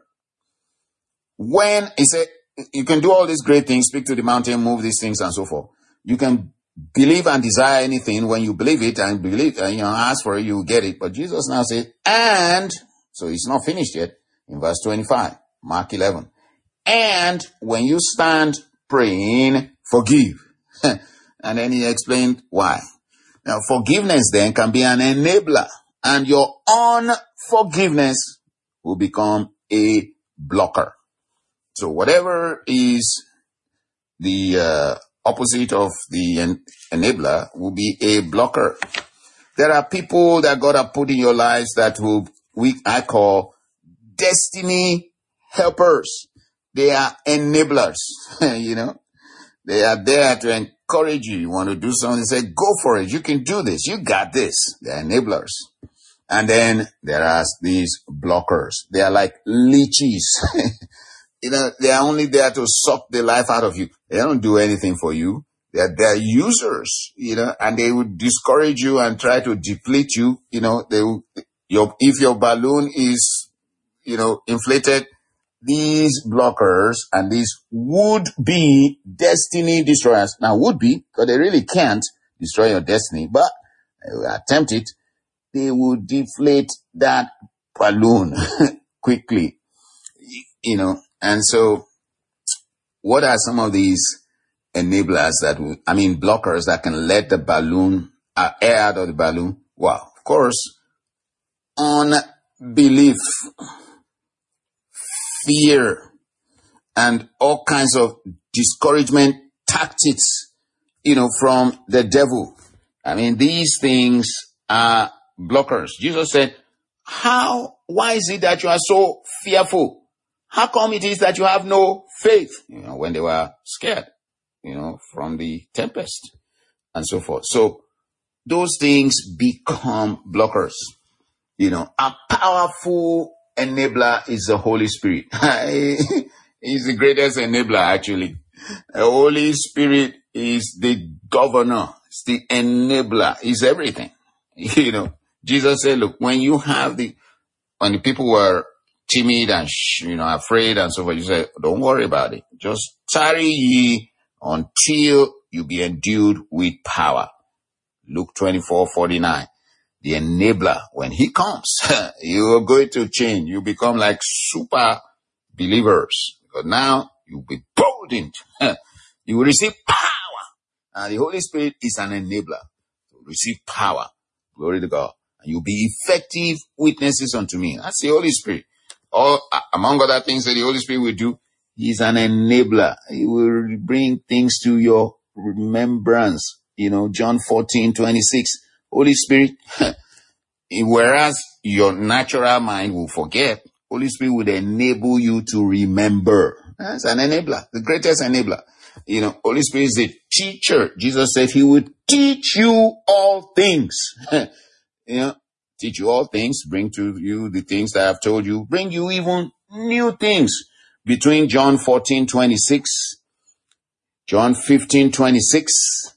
When he said, you can do all these great things, speak to the mountain, move these things and so forth. You can believe and desire anything. When you believe it and believe, uh, you know, ask for it, you get it. But Jesus now said, and, so it's not finished yet in verse twenty-five, Mark eleven. And when you stand praying, forgive. And then he explained why. Now, forgiveness then can be an enabler, and your unforgiveness will become a blocker. So whatever is the uh, opposite of the en- enabler will be a blocker. There are people that God has put in your lives that will we I call destiny helpers. They are enablers, you know. They are there to encourage you. You want to do something, say, go for it. You can do this. You got this. They're enablers. And then there are these blockers. They are like leeches. You know, they are only there to suck the life out of you. They don't do anything for you. They're, they're users, you know, and they would discourage you and try to deplete you. You know, they will, your, if your balloon is, you know, inflated, these blockers and these would be destiny destroyers. Now, would be, because they really can't destroy your destiny, but they will attempt it. They will deflate that balloon quickly, you know. And so, what are some of these enablers that will, I mean, blockers that can let the balloon, uh, air out of the balloon? Well, of course, unbelief, fear, and all kinds of discouragement tactics, you know, from the devil. I mean, these things are blockers. Jesus said, how, why is it that you are so fearful? How come it is that you have no faith? You know, when they were scared, you know, from the tempest and so forth. So those things become blockers. You know, a powerful enabler is the Holy Spirit. He's the greatest enabler, actually. The Holy Spirit is the governor. It's the enabler. It's everything. You know, Jesus said, look, when you have the, when the people were timid and, you know, afraid and so forth, you say, don't worry about it. Just tarry ye until you be endued with power. Luke twenty-four forty-nine. The enabler, when he comes, you are going to change. You become like super believers. Because now you'll be boldened. You will receive power. And the Holy Spirit is an enabler. You will receive power. Glory to God. And you'll be effective witnesses unto me. That's the Holy Spirit. All, among other things that the Holy Spirit will do, he's an enabler. He will bring things to your remembrance. You know, John fourteen twenty-six. Holy Spirit, whereas your natural mind will forget, Holy Spirit will enable you to remember. It's an enabler, the greatest enabler. You know, Holy Spirit is the teacher. Jesus said he would teach you all things. You know, teach you all things, bring to you the things that I've told you, bring you even new things. Between John fourteen twenty-six, John fifteen twenty-six,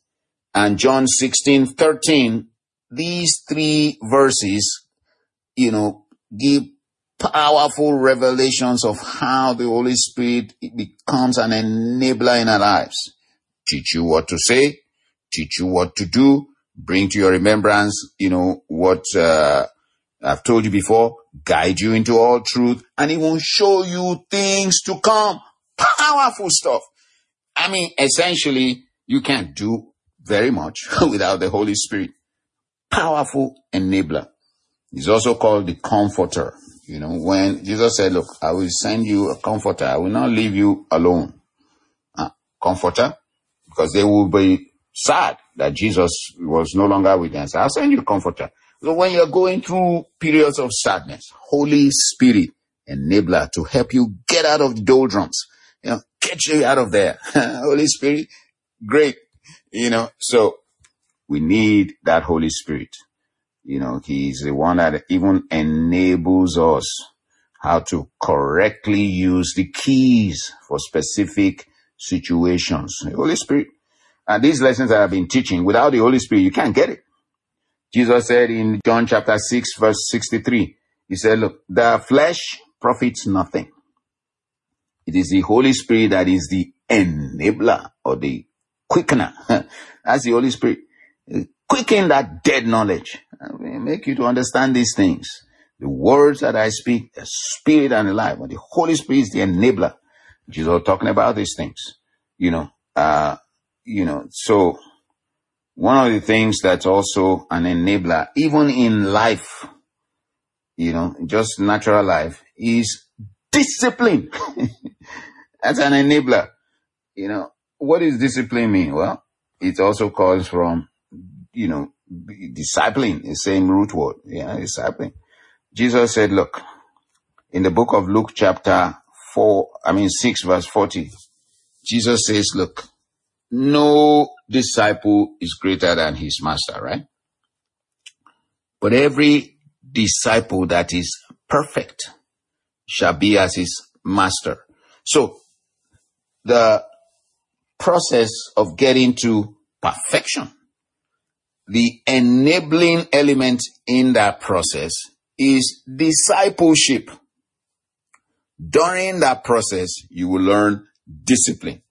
and John sixteen thirteen, these three verses, you know, give powerful revelations of how the Holy Spirit becomes an enabler in our lives. Teach you what to say, teach you what to do, bring to your remembrance, you know, what uh, I've told you before, guide you into all truth, and it will show you things to come. Powerful stuff. I mean, essentially, you can't do very much without the Holy Spirit. Powerful enabler. He's also called the comforter. You know, when Jesus said, look, I will send you a comforter. I will not leave you alone. Uh, comforter, because they will be sad that Jesus was no longer with them. So I'll send you a comforter. So when you're going through periods of sadness, Holy Spirit, enabler to help you get out of the doldrums, you know, get you out of there. Holy Spirit, great. You know, so we need that Holy Spirit. You know, he's the one that even enables us how to correctly use the keys for specific situations. The Holy Spirit. And these lessons that I've been teaching, without the Holy Spirit, you can't get it. Jesus said in John chapter six, verse sixty-three, he said, look, the flesh profits nothing. It is the Holy Spirit that is the enabler or the quickener. That's the Holy Spirit. Quicken that dead knowledge. I mean, make you to understand these things. The words that I speak, the spirit and the life. The Holy Spirit is the enabler. Jesus was talking about these things. You know, uh, you know, so one of the things that's also an enabler, even in life, you know, just natural life, is discipline. That's an enabler. You know, what does discipline mean? Well, it also comes from, you know, discipling, the same root word. Yeah, discipling. Jesus said, look, in the book of Luke chapter four, I mean six verse forty, Jesus says, look, no disciple is greater than his master, right? But every disciple that is perfect shall be as his master. So the process of getting to perfection, the enabling element in that process is discipleship. During that process, you will learn discipline.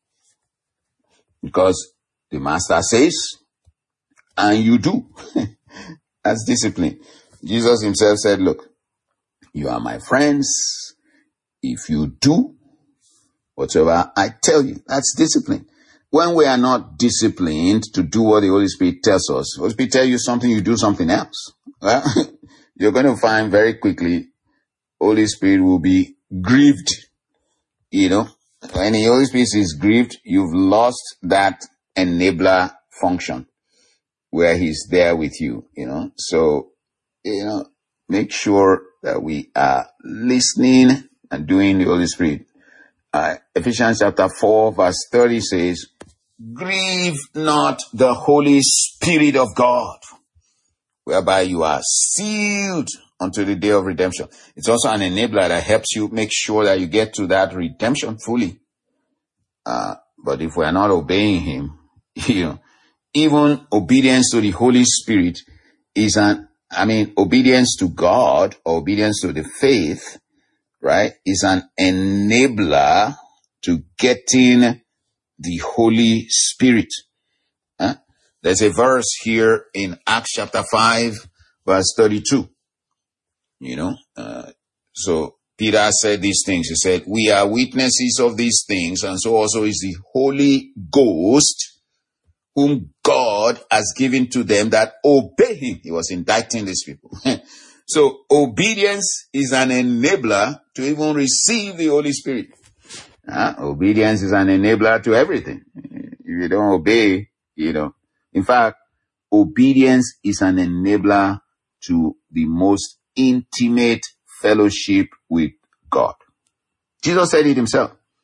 Because the master says, and you do. That's discipline. Jesus himself said, look, you are my friends if you do whatever I tell you. That's discipline. When we are not disciplined to do what the Holy Spirit tells us, the Holy Spirit tells you something, you do something else. Well, you're going to find very quickly, Holy Spirit will be grieved. You know, when the Holy Spirit is grieved, you've lost that enabler function where he's there with you, you know. So, you know, make sure that we are listening and doing the Holy Spirit. Uh, Ephesians chapter four verse thirty says, grieve not the Holy Spirit of God, whereby you are sealed unto the day of redemption. It's also an enabler that helps you make sure that you get to that redemption fully. Uh, but if we are not obeying him, you know, even obedience to the Holy Spirit is an, I mean, obedience to God, or obedience to the faith, right, is an enabler to getting the Holy Spirit. Huh? There's a verse here in Acts chapter five, verse thirty-two. You know, uh, so Peter said these things. He said, we are witnesses of these things, and so also is the Holy Ghost, whom God has given to them that obey him. He was indicting these people. So obedience is an enabler to even receive the Holy Spirit. Uh, obedience is an enabler to everything. If you don't obey, you know. In fact, obedience is an enabler to the most intimate fellowship with God. Jesus said it himself.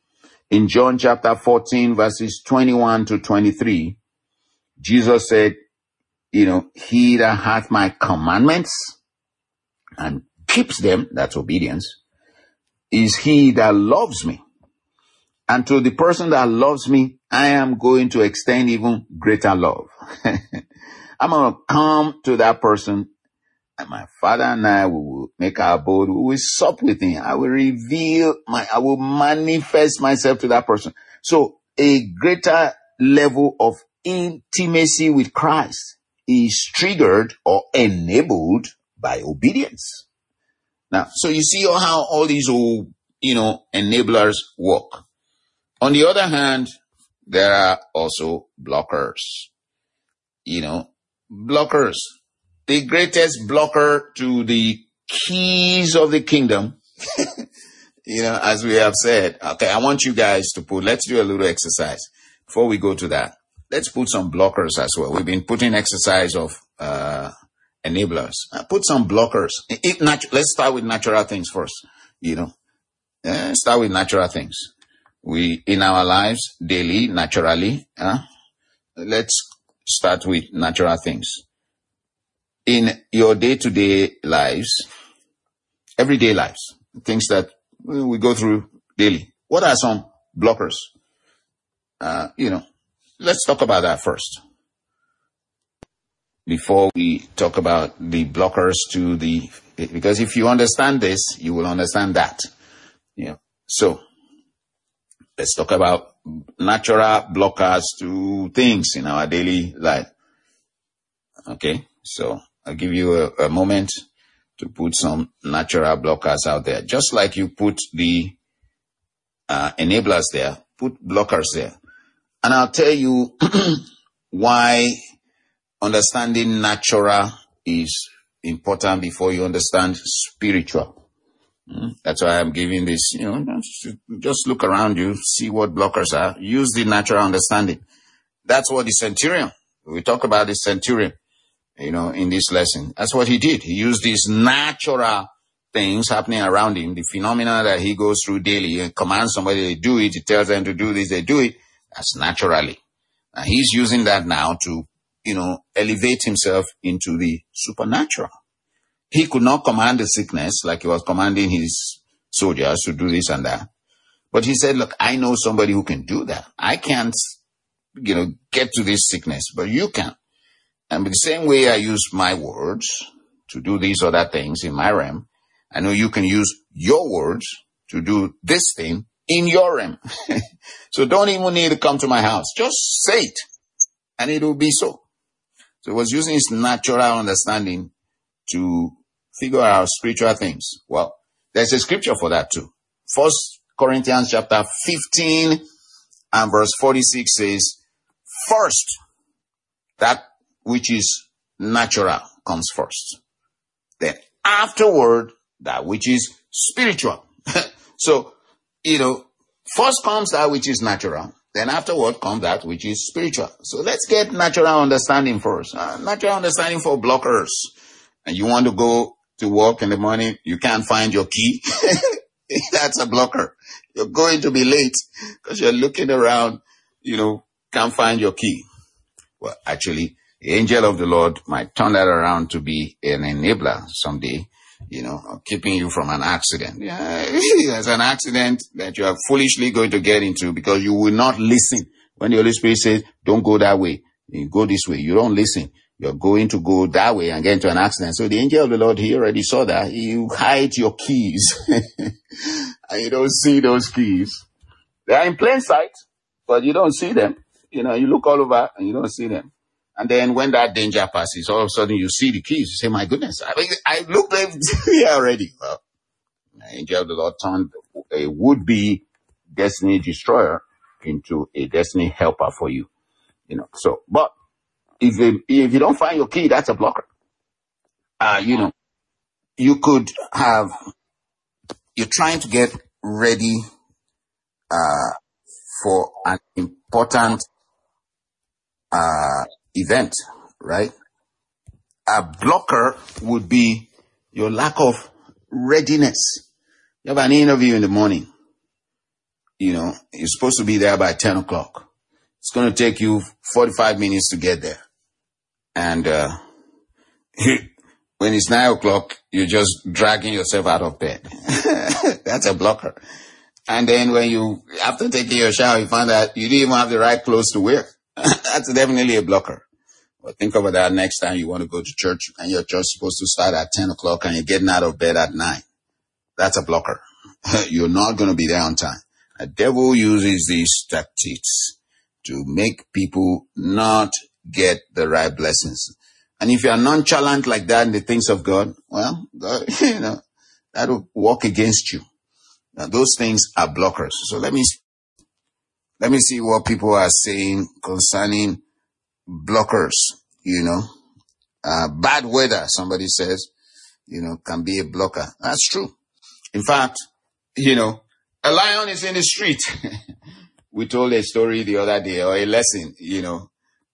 In John chapter fourteen, verses twenty-one to twenty-three, Jesus said, you know, he that hath my commandments and keeps them, that's obedience, is he that loves me. And to the person that loves me, I am going to extend even greater love. I'm going to come to that person, and my Father and I will make our abode. We will sup with him. I will reveal my, I will manifest myself to that person. So a greater level of intimacy with Christ is triggered or enabled by obedience. Now, so you see how all these old, you know, enablers work. On the other hand, there are also blockers. You know, blockers. The greatest blocker to the keys of the kingdom, you know, as we have said. Okay, I want you guys to put, let's do a little exercise before we go to that. Let's put some blockers as well. We've been putting exercise of uh enablers. Uh, put some blockers. It, natu- let's start with natural things first. You know, uh, start with natural things. We, in our lives, daily, naturally, uh, let's start with natural things. In your day-to-day lives, everyday lives, things that we go through daily, what are some blockers? Uh, you know, let's talk about that first, before we talk about the blockers to the, because if you understand this, you will understand that. You know, so let's talk about natural blockers to things in our daily life. Okay, so I'll give you a, a moment to put some natural blockers out there. Just like you put the uh, enablers there, put blockers there. And I'll tell you why understanding natural is important before you understand spiritual. Mm, that's why I'm giving this, you know, just look around you, see what blockers are. Use the natural understanding. That's what the centurion, we talk about the centurion, you know, in this lesson. That's what he did. He used these natural things happening around him, the phenomena that he goes through daily, and commands somebody to do it. He tells them to do this, they do it. That's naturally. And he's using that now to, you know, elevate himself into the supernatural. He could not command the sickness like he was commanding his soldiers to do this and that. But he said, look, I know somebody who can do that. I can't, you know, get to this sickness, but you can. And the same way I use my words to do these other things in my realm, I know you can use your words to do this thing in your realm. So don't even need to come to my house. Just say it, and it will be so. So he was using his natural understanding to figure out spiritual things. Well, there's a scripture for that too. First Corinthians chapter fifteen and verse forty-six says, first, that which is natural comes first. Then afterward, that which is spiritual. So, you know, first comes that which is natural. Then afterward comes that which is spiritual. So let's get natural understanding first. Uh, natural understanding for blockers. And you want to go to work in the morning, you can't find your key. That's a blocker. You're going to be late because you're looking around, you know, can't find your key. Well, actually, the angel of the Lord might turn that around to be an enabler someday, you know, keeping you from an accident. Yeah, there's an accident that you are foolishly going to get into because you will not listen. When the Holy Spirit says, don't go that way, you go this way, you don't listen. You're going to go that way and get into an accident. So the angel of the Lord, he already saw that. You hide your keys and you don't see those keys. They are in plain sight, but you don't see them. You know, you look all over and you don't see them. And then when that danger passes, all of a sudden you see the keys. You say, my goodness, I mean, I looked here already. Well, the angel of the Lord turned a would-be destiny destroyer into a destiny helper for you. You know, so, but if you, if you don't find your key, that's a blocker. Uh, you know, you could have, you're trying to get ready, uh, for an important, uh, event, right? A blocker would be your lack of readiness. You have an interview in the morning. you know, you're supposed to be there by ten o'clock. It's going to take you forty-five minutes to get there. And, uh, when it's nine o'clock, you're just dragging yourself out of bed. That's a blocker. And then when you, after taking your shower, you find that you didn't even have the right clothes to wear. That's definitely a blocker. But think about that next time you want to go to church and your church is supposed to start at ten o'clock and you're getting out of bed at nine. That's a blocker. You're not going to be there on time. The devil uses these tactics to make people not get the right blessings. And if you are nonchalant like that in the things of God, well, God, you know, that will work against you. Now, those things are blockers. So let me, let me see what people are saying concerning blockers, you know. Uh, bad weather, somebody says, you know, can be a blocker. That's true. In fact, you know, a lion is in the street. We told a story the other day, or a lesson, you know,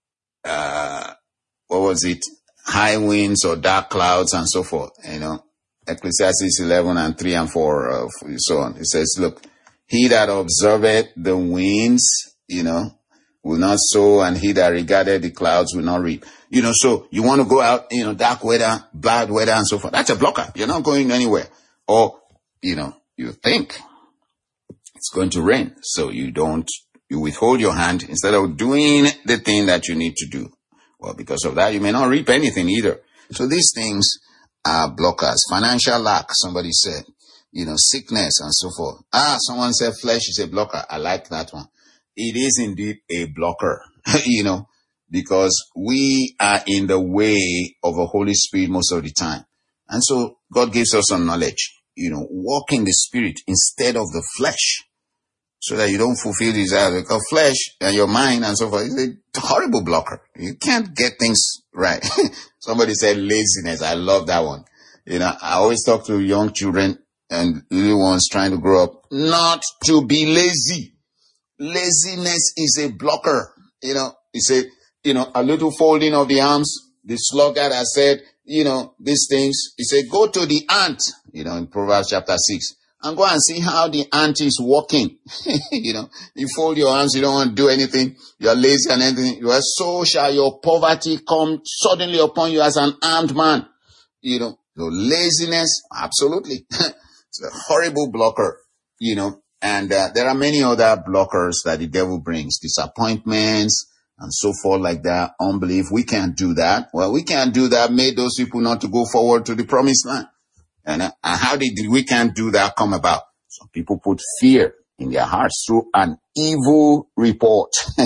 uh, what was it? High winds or dark clouds and so forth, you know. Ecclesiastes eleven and three and four, uh, so on. It says, look, he that observeth the winds, you know, will not sow, and he that regardeth the clouds will not reap. You know, so you want to go out, you know, dark weather, bad weather and so forth. That's a blocker. You're not going anywhere. Or, you know, you think it's going to rain, so you don't, you withhold your hand instead of doing the thing that you need to do. Well, because of that, you may not reap anything either. So these things are blockers. Financial lack, somebody said, you know, sickness and so forth. Ah, someone said flesh is a blocker. I like that one. It is indeed a blocker, you know, because we are in the way of the Holy Spirit most of the time. And so God gives us some knowledge, you know, walk in the Spirit instead of the flesh, so that you don't fulfill desires. Because flesh and your mind and so forth is a horrible blocker. You can't get things right. Somebody said laziness. I love that one. You know, I always talk to young children and little ones trying to grow up not to be lazy. Laziness is a blocker. You know, he said, you know, a little folding of the arms. The sluggard has said, you know, these things. He said, go to the ant, you know, in Proverbs chapter six. And go and see how the ant is walking. You know, you fold your arms, you don't want to do anything. You're lazy and anything. You are, so shall your poverty come suddenly upon you as an armed man. You know, so laziness, absolutely. It's a horrible blocker, you know, and uh, there are many other blockers that the devil brings. Disappointments and so forth like that. Unbelief. We can't do that. Well, we can't do that. Made those people not to go forward to the promised land. And, uh, and how did we can't do that come about? Some people put fear in their hearts through an evil report.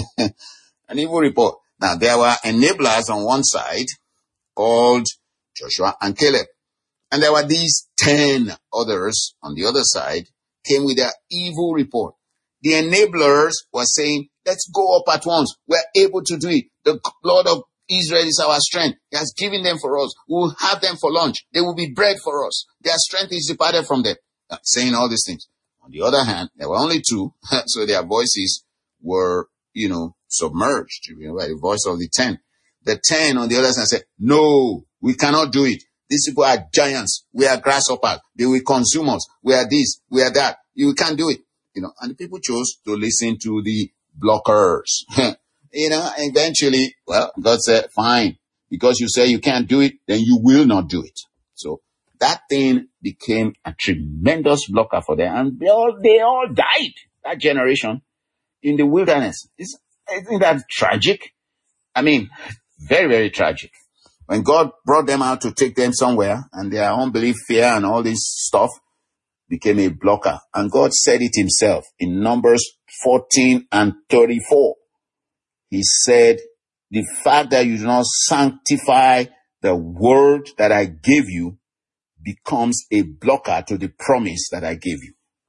An evil report. Now, there were enablers on one side called Joshua and Caleb. And there were these ten others on the other side came with their evil report. The enablers were saying, let's go up at once. We're able to do it. The Lord of Israel is our strength. He has given them for us. We will have them for lunch. They will be bread for us. Their strength is departed from them. Uh, saying all these things. On the other hand, there were only two, so their voices were, you know, submerged, you know, by the voice of the ten. The ten on the other side said, no, we cannot do it. These people are giants. We are grasshoppers. They will consume us. We are this. We are that. You can't do it. You know, and the people chose to listen to the blockers. You know, eventually, well, God said, fine, because you say you can't do it, then you will not do it. So that thing became a tremendous blocker for them. And they all, they all died, that generation, in the wilderness. Isn't, isn't that tragic? I mean, very, very tragic. When God brought them out to take them somewhere, and their unbelief, fear, and all this stuff became a blocker. And God said it himself in Numbers fourteen and thirty-four. He said, the fact that you do not sanctify the word that I gave you becomes a blocker to the promise that I gave you.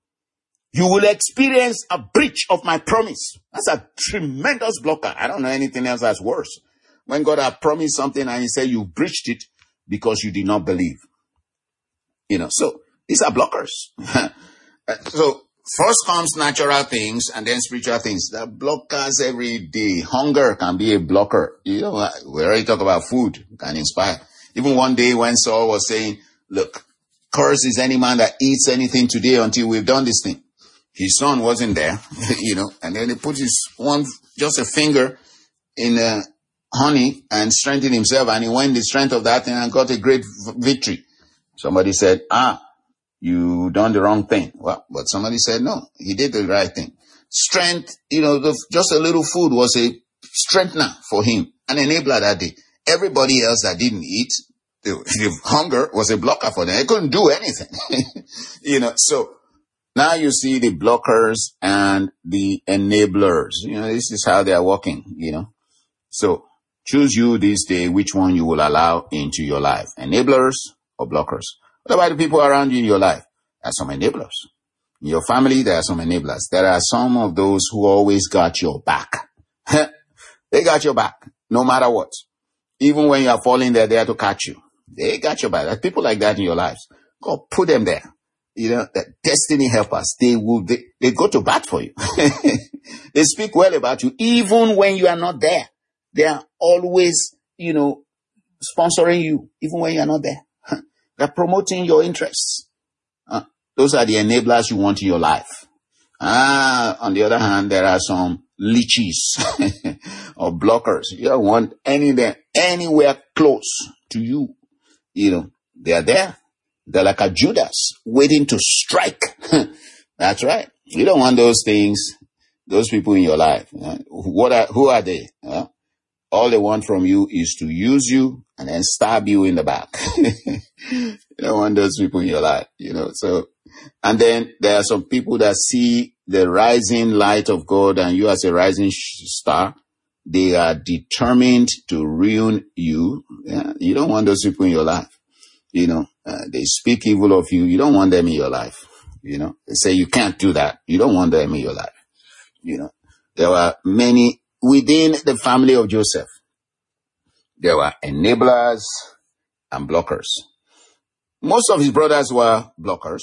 You will experience a breach of my promise. That's a tremendous blocker. I don't know anything else that's worse. When God had promised something and he said you breached it because you did not believe. You know, so these are blockers. So first comes natural things and then spiritual things. The blockers every day. Hunger can be a blocker. You know, we already talk about food can inspire. Even one day when Saul was saying, look, cursed is any man that eats anything today until we've done this thing. his son wasn't there, you know, and then he put his one, just a finger in uh, honey and strengthened himself, and he went the strength of that thing and got a great victory. Somebody said, ah, you done the wrong thing. Well, but somebody said, no, he did the right thing. Strength, you know, the, just a little food was a strengthener for him, an enabler that day. Everybody else that didn't eat, the, the hunger was a blocker for them. They couldn't do anything. You know, so now you see the blockers and the enablers. You know, this is how they are working, you know. So choose you this day which one you will allow into your life, enablers or blockers. What about the people around you in your life? There are some enablers. In your family, there are some enablers. There are some of those who always got your back. They got your back, no matter what. Even when you are falling, they're there to catch you. They got your back. There are people like that in your lives. God put them there. You know, the destiny helpers, they will, they, they go to bat for you. They speak well about you, even when you are not there. They are always, you know, sponsoring you, even when you are not there. They're promoting your interests. Uh, those are the enablers you want in your life. Ah, on the other hand, there are some leeches or blockers. You don't want any there, anywhere close to you. You know, they are there. They're like a Judas waiting to strike. That's right. You don't want those things, those people in your life. Uh, what are, who are they? Uh, all they want from you is to use you and then stab you in the back. You don't want those people in your life, you know. So, and then there are some people that see the rising light of God and you as a rising star. They are determined to ruin you. Yeah? You don't want those people in your life. You know, uh, they speak evil of you. You don't want them in your life. You know, they say you can't do that. You don't want them in your life. You know, there were many within the family of Joseph. There were enablers and blockers. Most of his brothers were blockers,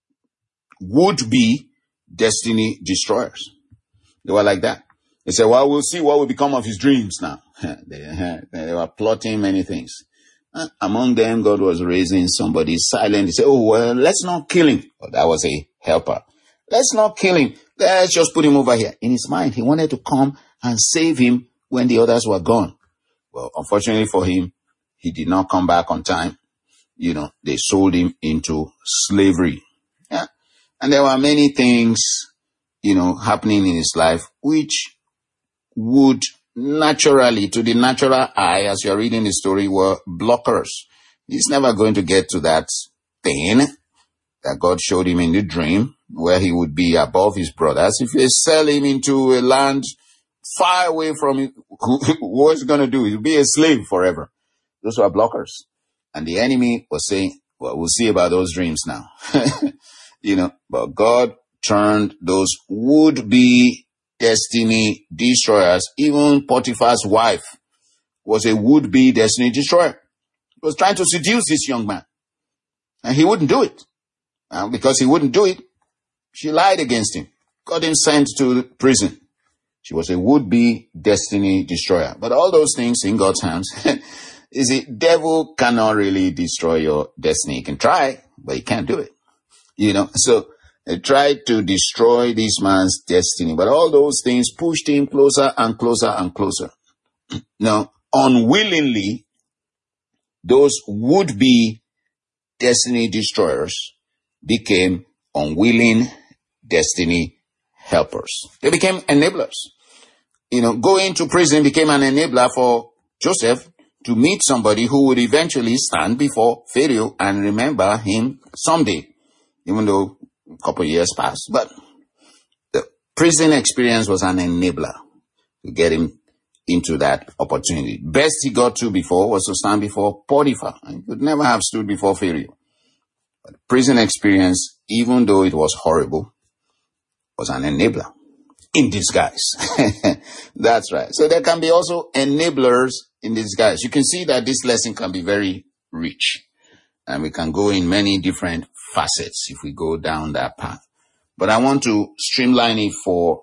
would be destiny destroyers. They were like that. They said, well, we'll see what will become of his dreams now. they, they were plotting many things. Uh, among them, God was raising somebody silent. He said, oh, well, let's not kill him. Oh, that was a helper. Let's not kill him. Let's just put him over here. In his mind, he wanted to come and save him when the others were gone. Well, unfortunately for him, he did not come back on time. You know, they sold him into slavery. Yeah. And there were many things, you know, happening in his life, which would naturally, to the natural eye, as you're reading the story, were blockers. He's never going to get to that thing that God showed him in the dream, where he would be above his brothers. If they sell him into a land far away from it, what's he going to do? He'll be a slave forever. Those were blockers. And the enemy was saying, well, we'll see about those dreams now. You know, but God turned those would-be destiny destroyers. Even Potiphar's wife was a would-be destiny destroyer. He was trying to seduce this young man. And he wouldn't do it. And because he wouldn't do it, she lied against him, got him sent to prison. She was a would-be destiny destroyer. But all those things in God's hands. Is it devil cannot really destroy your destiny. He can try, but he can't do it. You know, so they tried to destroy this man's destiny, but all those things pushed him closer and closer and closer. Now, unwillingly, those would-be destiny destroyers became unwilling destiny helpers. They became enablers. You know, going to prison became an enabler for Joseph to meet somebody who would eventually stand before Pharaoh and remember him someday, even though a couple of years passed. But the prison experience was an enabler to get him into that opportunity. Best he got to before was to stand before Potiphar. He could never have stood before Pharaoh. But the prison experience, even though it was horrible, was an enabler in disguise. That's right. So there can be also enablers in disguise. You can see that this lesson can be very rich. And we can go in many different facets if we go down that path. But I want to streamline it for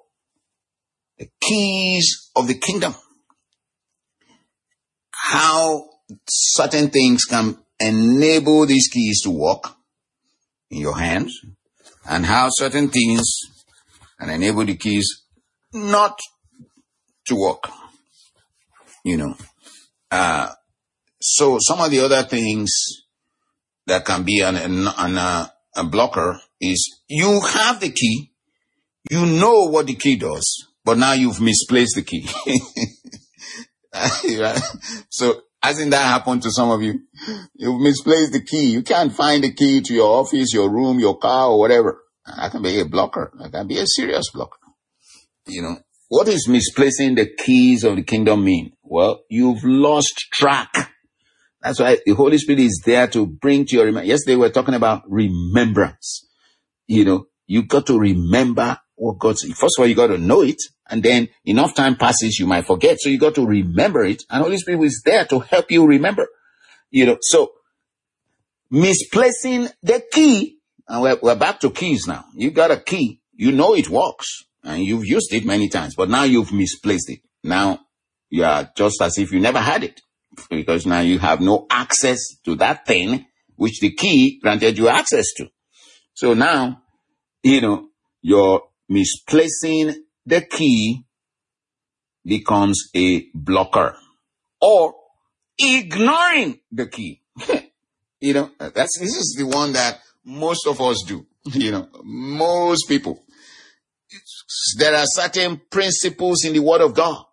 the keys of the kingdom. How certain things can enable these keys to work in your hands, and how certain things and enable the keys not to work. You know, uh, so some of the other things that can be an, an, an uh, a blocker is you have the key, you know what the key does, but now you've misplaced the key. So hasn't that happened to some of you? You've misplaced the key. You can't find the key to your office, your room, your car, or whatever. That can be a blocker. That can be a serious blocker. You know, what is misplacing the keys of the kingdom mean? Well, you've lost track. That's why the Holy Spirit is there to bring to your remembrance. Yesterday we were talking about remembrance. You know, you got to remember what God said. First of all, you got to know it. And then enough time passes, you might forget. So you got to remember it. And Holy Spirit is there to help you remember. You know, so misplacing the key, and we're, we're back to keys now. You got a key. You know it works. And you've used it many times. But now you've misplaced it. Now you are just as if you never had it. Because now you have no access to that thing which the key granted you access to. So now, you know, you're misplacing the key becomes a blocker, or ignoring the key. You know, that's, this is the one that most of us do. You know, most people. There are certain principles in the Word of God,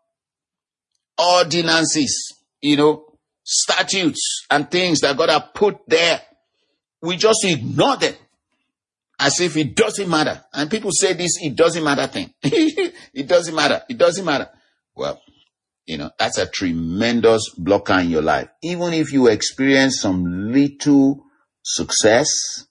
ordinances, you know, statutes and things that God has put there. We just ignore them as if it doesn't matter. And people say this, it doesn't matter thing. It doesn't matter. It doesn't matter. Well, you know, that's a tremendous blocker in your life. Even if you experience some little success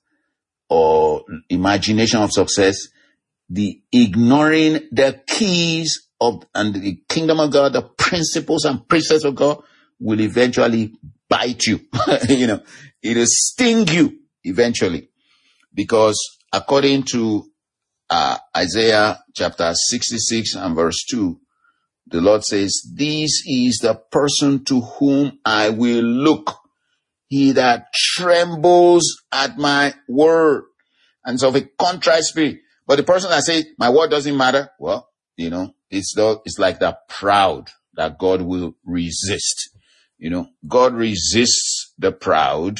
or imagination of success, the ignoring the keys of and the kingdom of God, the principles and precepts of God will eventually bite you. You know, it will sting you eventually. Because according to uh, Isaiah chapter sixty-six and verse two, the Lord says, "This is the person to whom I will look, he that trembles at my word, and so of a contrite spirit." But the person that says, "My word doesn't matter," well, you know, it's the, it's like that proud that God will resist. You know, God resists the proud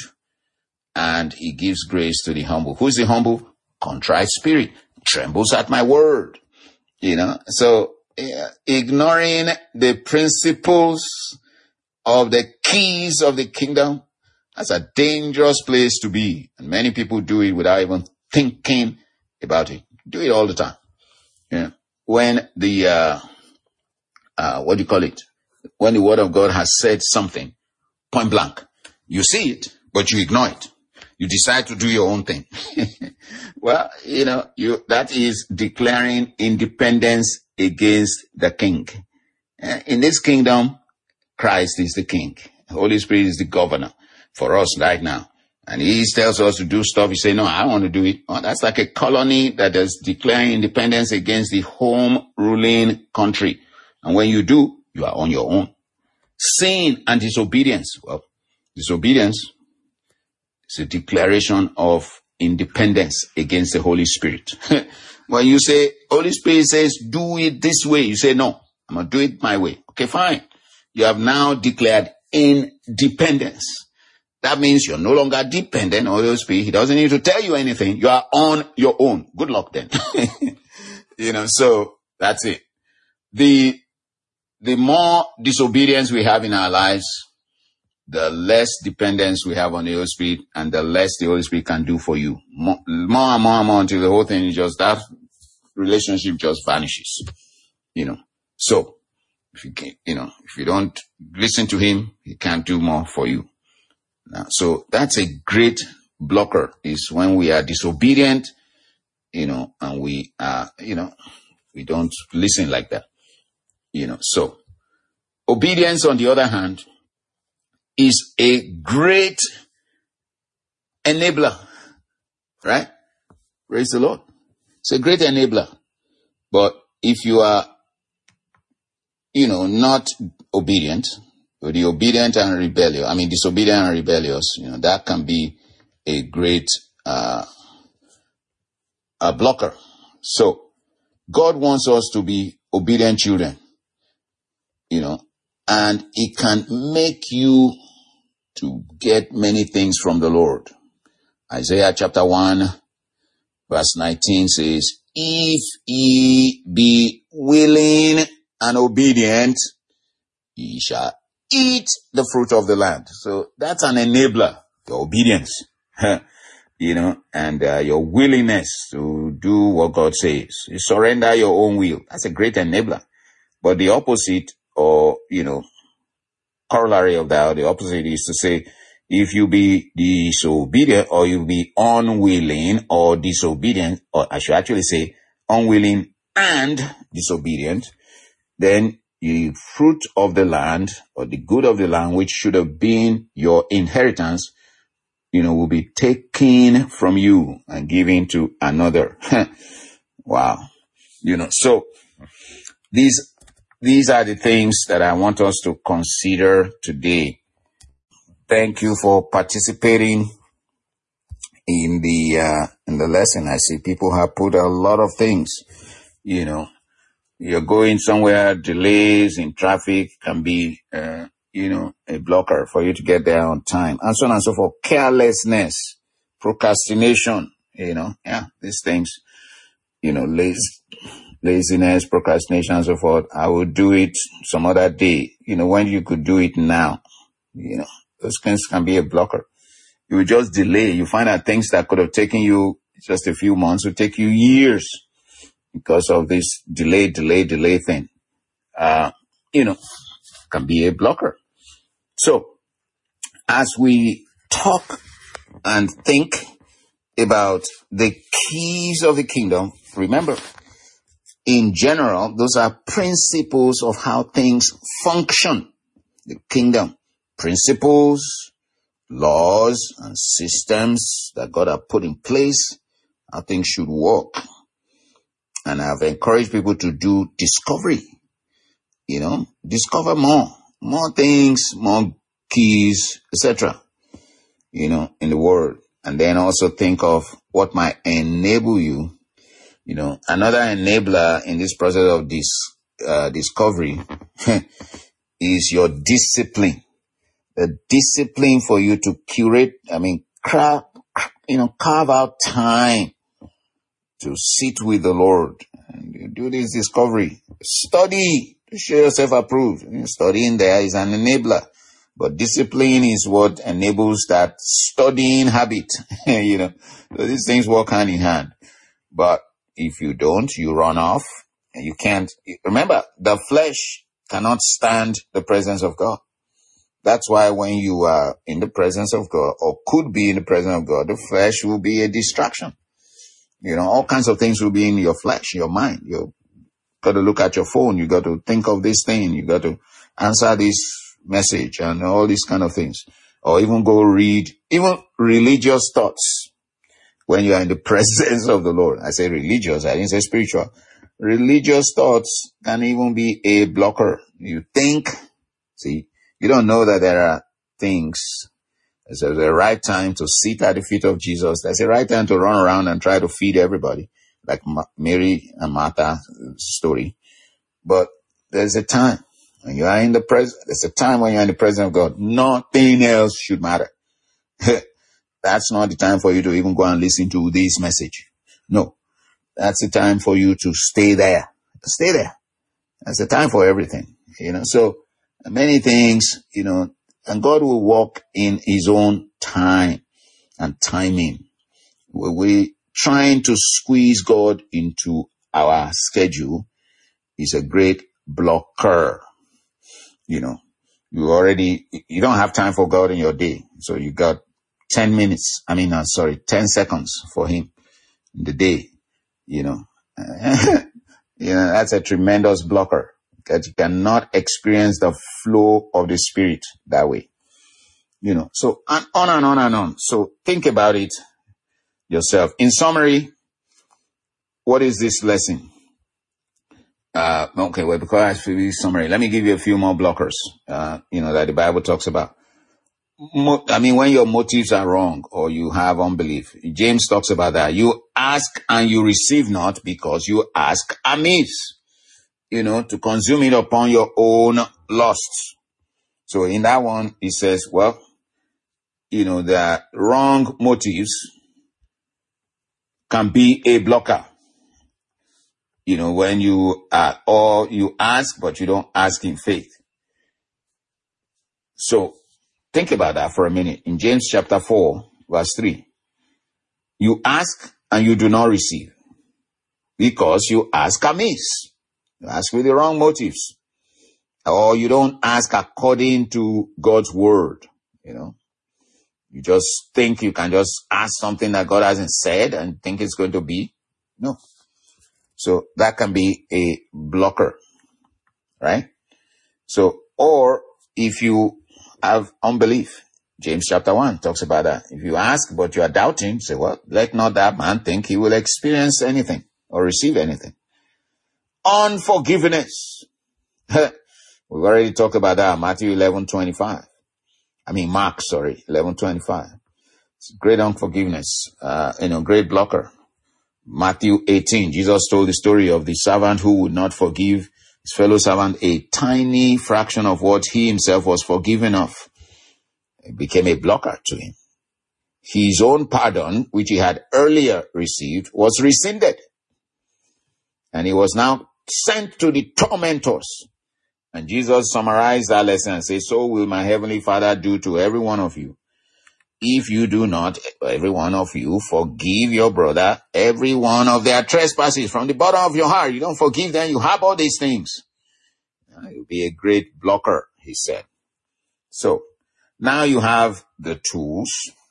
and he gives grace to the humble. Who is the humble? Contrite spirit, trembles at my word. You know, so uh, ignoring the principles of the keys of the kingdom, that's a dangerous place to be. And many people do it without even thinking about it. Do it all the time. Yeah. When the, uh, uh, what do you call it? When the word of God has said something, point blank, you see it, but you ignore it. You decide to do your own thing. Well, you know, you, that is declaring independence against the king. In this kingdom, Christ is the king. The Holy Spirit is the governor for us right now. And he tells us to do stuff. You say, "No, I want to do it." Oh, that's like a colony that is declaring independence against the home ruling country. And when you do, you are on your own. Sin and disobedience. Well, disobedience is a declaration of independence against the Holy Spirit. When you say, Holy Spirit says, "Do it this way," you say, "No, I'm going to do it my way." Okay, fine. You have now declared independence. That means you're no longer dependent on the Holy Spirit. He doesn't need to tell you anything. You are on your own. Good luck then. You know, so that's it. The, the more disobedience we have in our lives, the less dependence we have on the Holy Spirit, and the less the Holy Spirit can do for you. More, more and more and more until the whole thing is just, that relationship just vanishes. You know, so if you can, you know, if you don't listen to him, he can't do more for you. Now, so that's a great blocker, is when we are disobedient, you know, and we are, you know, we don't listen like that, you know. So obedience, on the other hand, is a great enabler, right? Praise the Lord. It's a great enabler. But if you are, you know, not obedient, or the obedient and rebellious, I mean, disobedient and rebellious, you know, that can be a great, uh, a blocker. So God wants us to be obedient children, you know, and it can make you to get many things from the Lord. Isaiah chapter one, verse nineteen says, if ye be willing and obedient, ye shall eat the fruit of the land. So that's an enabler, your obedience, you know, and uh, your willingness to do what God says. You surrender your own will. That's a great enabler. But the opposite, or, you know, corollary of that, or the opposite is to say, if you be disobedient, or you be unwilling or disobedient, or I should actually say unwilling and disobedient, then the fruit of the land, or the good of the land, which should have been your inheritance, you know, will be taken from you and given to another. Wow. You know, so these, these are the things that I want us to consider today. Thank you for participating in the, uh, in the lesson. I see people have put a lot of things, you know. You're going somewhere, delays in traffic can be, uh, you know, a blocker for you to get there on time, and so on and so forth. Carelessness, procrastination, you know, yeah, these things, you know, lazy, laziness, procrastination, and so forth. I will do it some other day, you know, when you could do it now, you know, those things can be a blocker. You will just delay. You find out things that could have taken you just a few months will take you years, because of this delay, delay, delay thing, uh, you know, can be a blocker. So, as we talk and think about the keys of the kingdom, remember, in general, those are principles of how things function. The kingdom, principles, laws, and systems that God has put in place, how things should work. And I've encouraged people to do discovery, you know, discover more, more things, more keys, et cetera, you know, in the word. And then also think of what might enable you, you know. Another enabler in this process of this uh, discovery is your discipline. The discipline for you to curate, I mean, craft, you know, carve out time to sit with the Lord and you do this discovery. Study to show yourself approved. Studying there is an enabler, but discipline is what enables that studying habit. You know, so these things work hand in hand. But if you don't, you run off and you can't. Remember, the flesh cannot stand the presence of God. That's why when you are in the presence of God, or could be in the presence of God, the flesh will be a distraction. You know, all kinds of things will be in your flesh, your mind. You got to look at your phone. You got to think of this thing. You got to answer this message and all these kind of things. Or even go read, even religious thoughts when you are in the presence of the Lord. I say religious, I didn't say spiritual. Religious thoughts can even be a blocker. You think, see, you don't know that there are things. There's a right time to sit at the feet of Jesus. There's a right time to run around and try to feed everybody, like Mary and Martha's story. But there's a time when you are in the presence. There's a time when you're in the presence of God. Nothing else should matter. That's not the time for you to even go and listen to this message. No, that's the time for you to stay there. Stay there. That's the time for everything. You know, so many things, you know, and God will walk in his own time and timing. We're trying to squeeze God into our schedule is a great blocker. You know, you already, you don't have time for God in your day. So you got ten minutes. I mean, uh, sorry, ten seconds for him in the day, you know. You know, that's a tremendous blocker. That you cannot experience the flow of the Spirit that way. You know, so and on and on and on. So think about it yourself. In summary, what is this lesson? Uh, okay, well, because I feel this summary, let me give you a few more blockers, uh, you know, that the Bible talks about. mo- I mean, when your motives are wrong or you have unbelief, James talks about that. You ask and you receive not because you ask amiss, you know, to consume it upon your own lusts. So in that one, he says, well, you know, the wrong motives can be a blocker. You know, when you, uh, or you ask, but you don't ask in faith. So think about that for a minute. In James chapter four, verse three, you ask and you do not receive because you ask amiss. You ask with the wrong motives, or you don't ask according to God's word. You know, you just think you can just ask something that God hasn't said and think it's going to be. No. So that can be a blocker, right? So, or if you have unbelief, James chapter one talks about that. If you ask, but you are doubting, say, well, let not that man think he will experience anything or receive anything. Unforgiveness. We've already talked about that. Matthew eleven twenty-five. I mean, Mark, sorry, eleven twenty-five. It's great unforgiveness, uh, you know, great blocker. Matthew eighteen, Jesus told the story of the servant who would not forgive his fellow servant a tiny fraction of what he himself was forgiven of. It became a blocker to him. His own pardon, which he had earlier received, was rescinded. And he was now sent to the tormentors. And Jesus summarized that lesson and said, so will my heavenly Father do to every one of you, if you do not, every one of you, forgive your brother every one of their trespasses from the bottom of your heart. You don't forgive them, you have all these things. It will be a great blocker, he said. So, now you have the tools.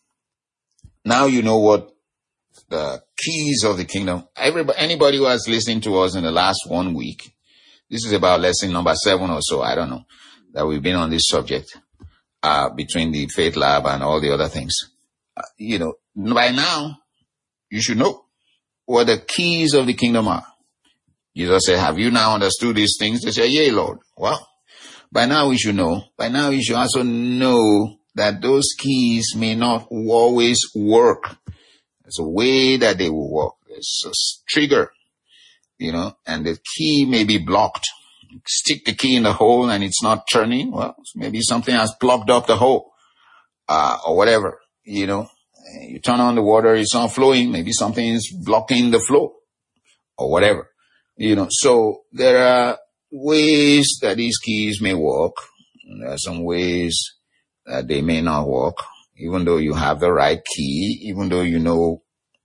Now you know what the keys of the kingdom. Everybody, anybody who has listened to us in the last one week, this is about lesson number seven or so, I don't know, that we've been on this subject. Uh, between the Faith Lab and all the other things. Uh, you know, by now, you should know what the keys of the kingdom are. Jesus said, have you now understood these things? They say, yea, Lord. Well, by now we should know. By now we should also know that those keys may not always work. There's a way that they will work. There's a trigger, you know, and the key may be blocked. Stick the key in the hole and it's not turning. Well, maybe something has plugged up the hole, uh, or whatever, you know. You turn on the water, it's not flowing. Maybe something is blocking the flow or whatever, you know. So there are ways that these keys may work. There are some ways that they may not work, even though you have the right key, even though you know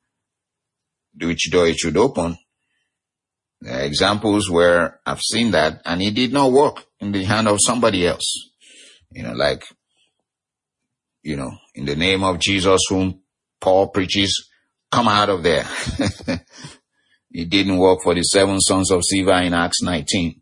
which door it should open. There are examples where I've seen that and it did not work in the hand of somebody else. You know, like, you know, in the name of Jesus whom Paul preaches, come out of there. It didn't work for the seven sons of Sceva in Acts nineteen.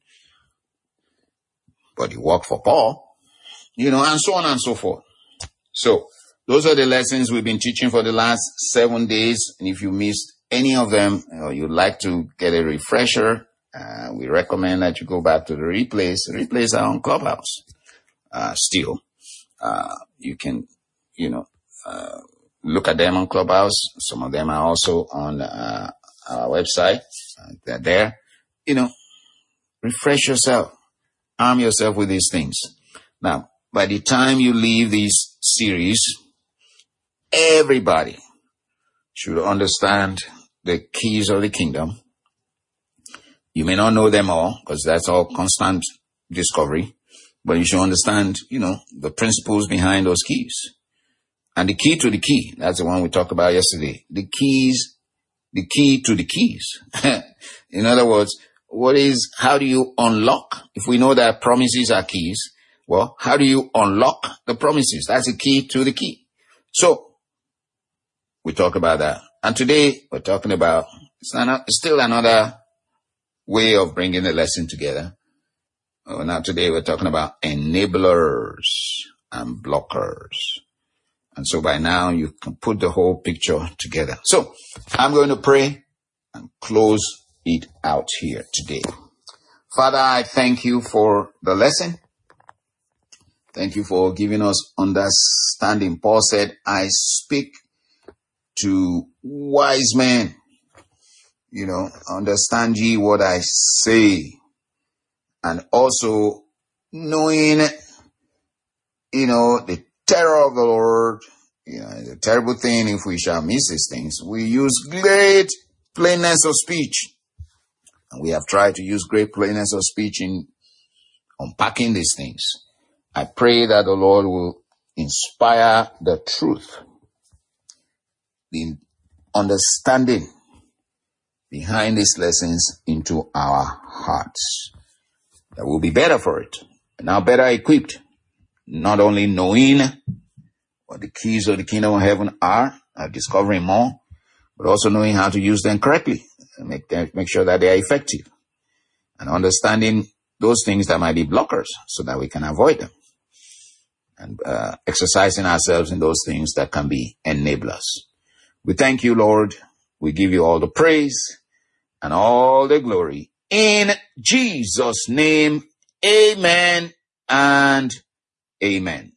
But it worked for Paul, you know, and so on and so forth. So those are the lessons we've been teaching for the last seven days. And if you missed any of them, or you'd like to get a refresher, uh, we recommend that you go back to the replays. The replays are on Clubhouse. Uh, still, uh, you can, you know, uh, look at them on Clubhouse. Some of them are also on, uh, our website. Uh, they're there. You know, refresh yourself. Arm yourself with these things. Now, by the time you leave this series, everybody should understand the keys of the kingdom. You may not know them all, because that's all constant discovery, but you should understand, you know, the principles behind those keys. And the key to the key, that's the one we talked about yesterday. The keys, the key to the keys. In other words, what is, how do you unlock? If we know that promises are keys, well, how do you unlock the promises? That's the key to the key. So, we talk about that. And today, we're talking about, it's, not, it's still another way of bringing the lesson together. Oh, now today, we're talking about enablers and blockers. And so by now, you can put the whole picture together. So, I'm going to pray and close it out here today. Father, I thank you for the lesson. Thank you for giving us understanding. Paul said, I speak to wise men. You know, understand ye what I say. And also knowing, you know, the terror of the Lord. You know, it's a terrible thing if we shall miss these things. We use great plainness of speech. And we have tried to use great plainness of speech in unpacking these things. I pray that the Lord will inspire the truth, the understanding behind these lessons into our hearts. That we'll be better for it. And now better equipped, not only knowing what the keys of the kingdom of heaven are, uh, discovering more, but also knowing how to use them correctly, and make them, make sure that they are effective, and understanding those things that might be blockers so that we can avoid them, and uh, exercising ourselves in those things that can be enablers. We thank you, Lord. We give you all the praise and all the glory. In Jesus' name, amen and amen.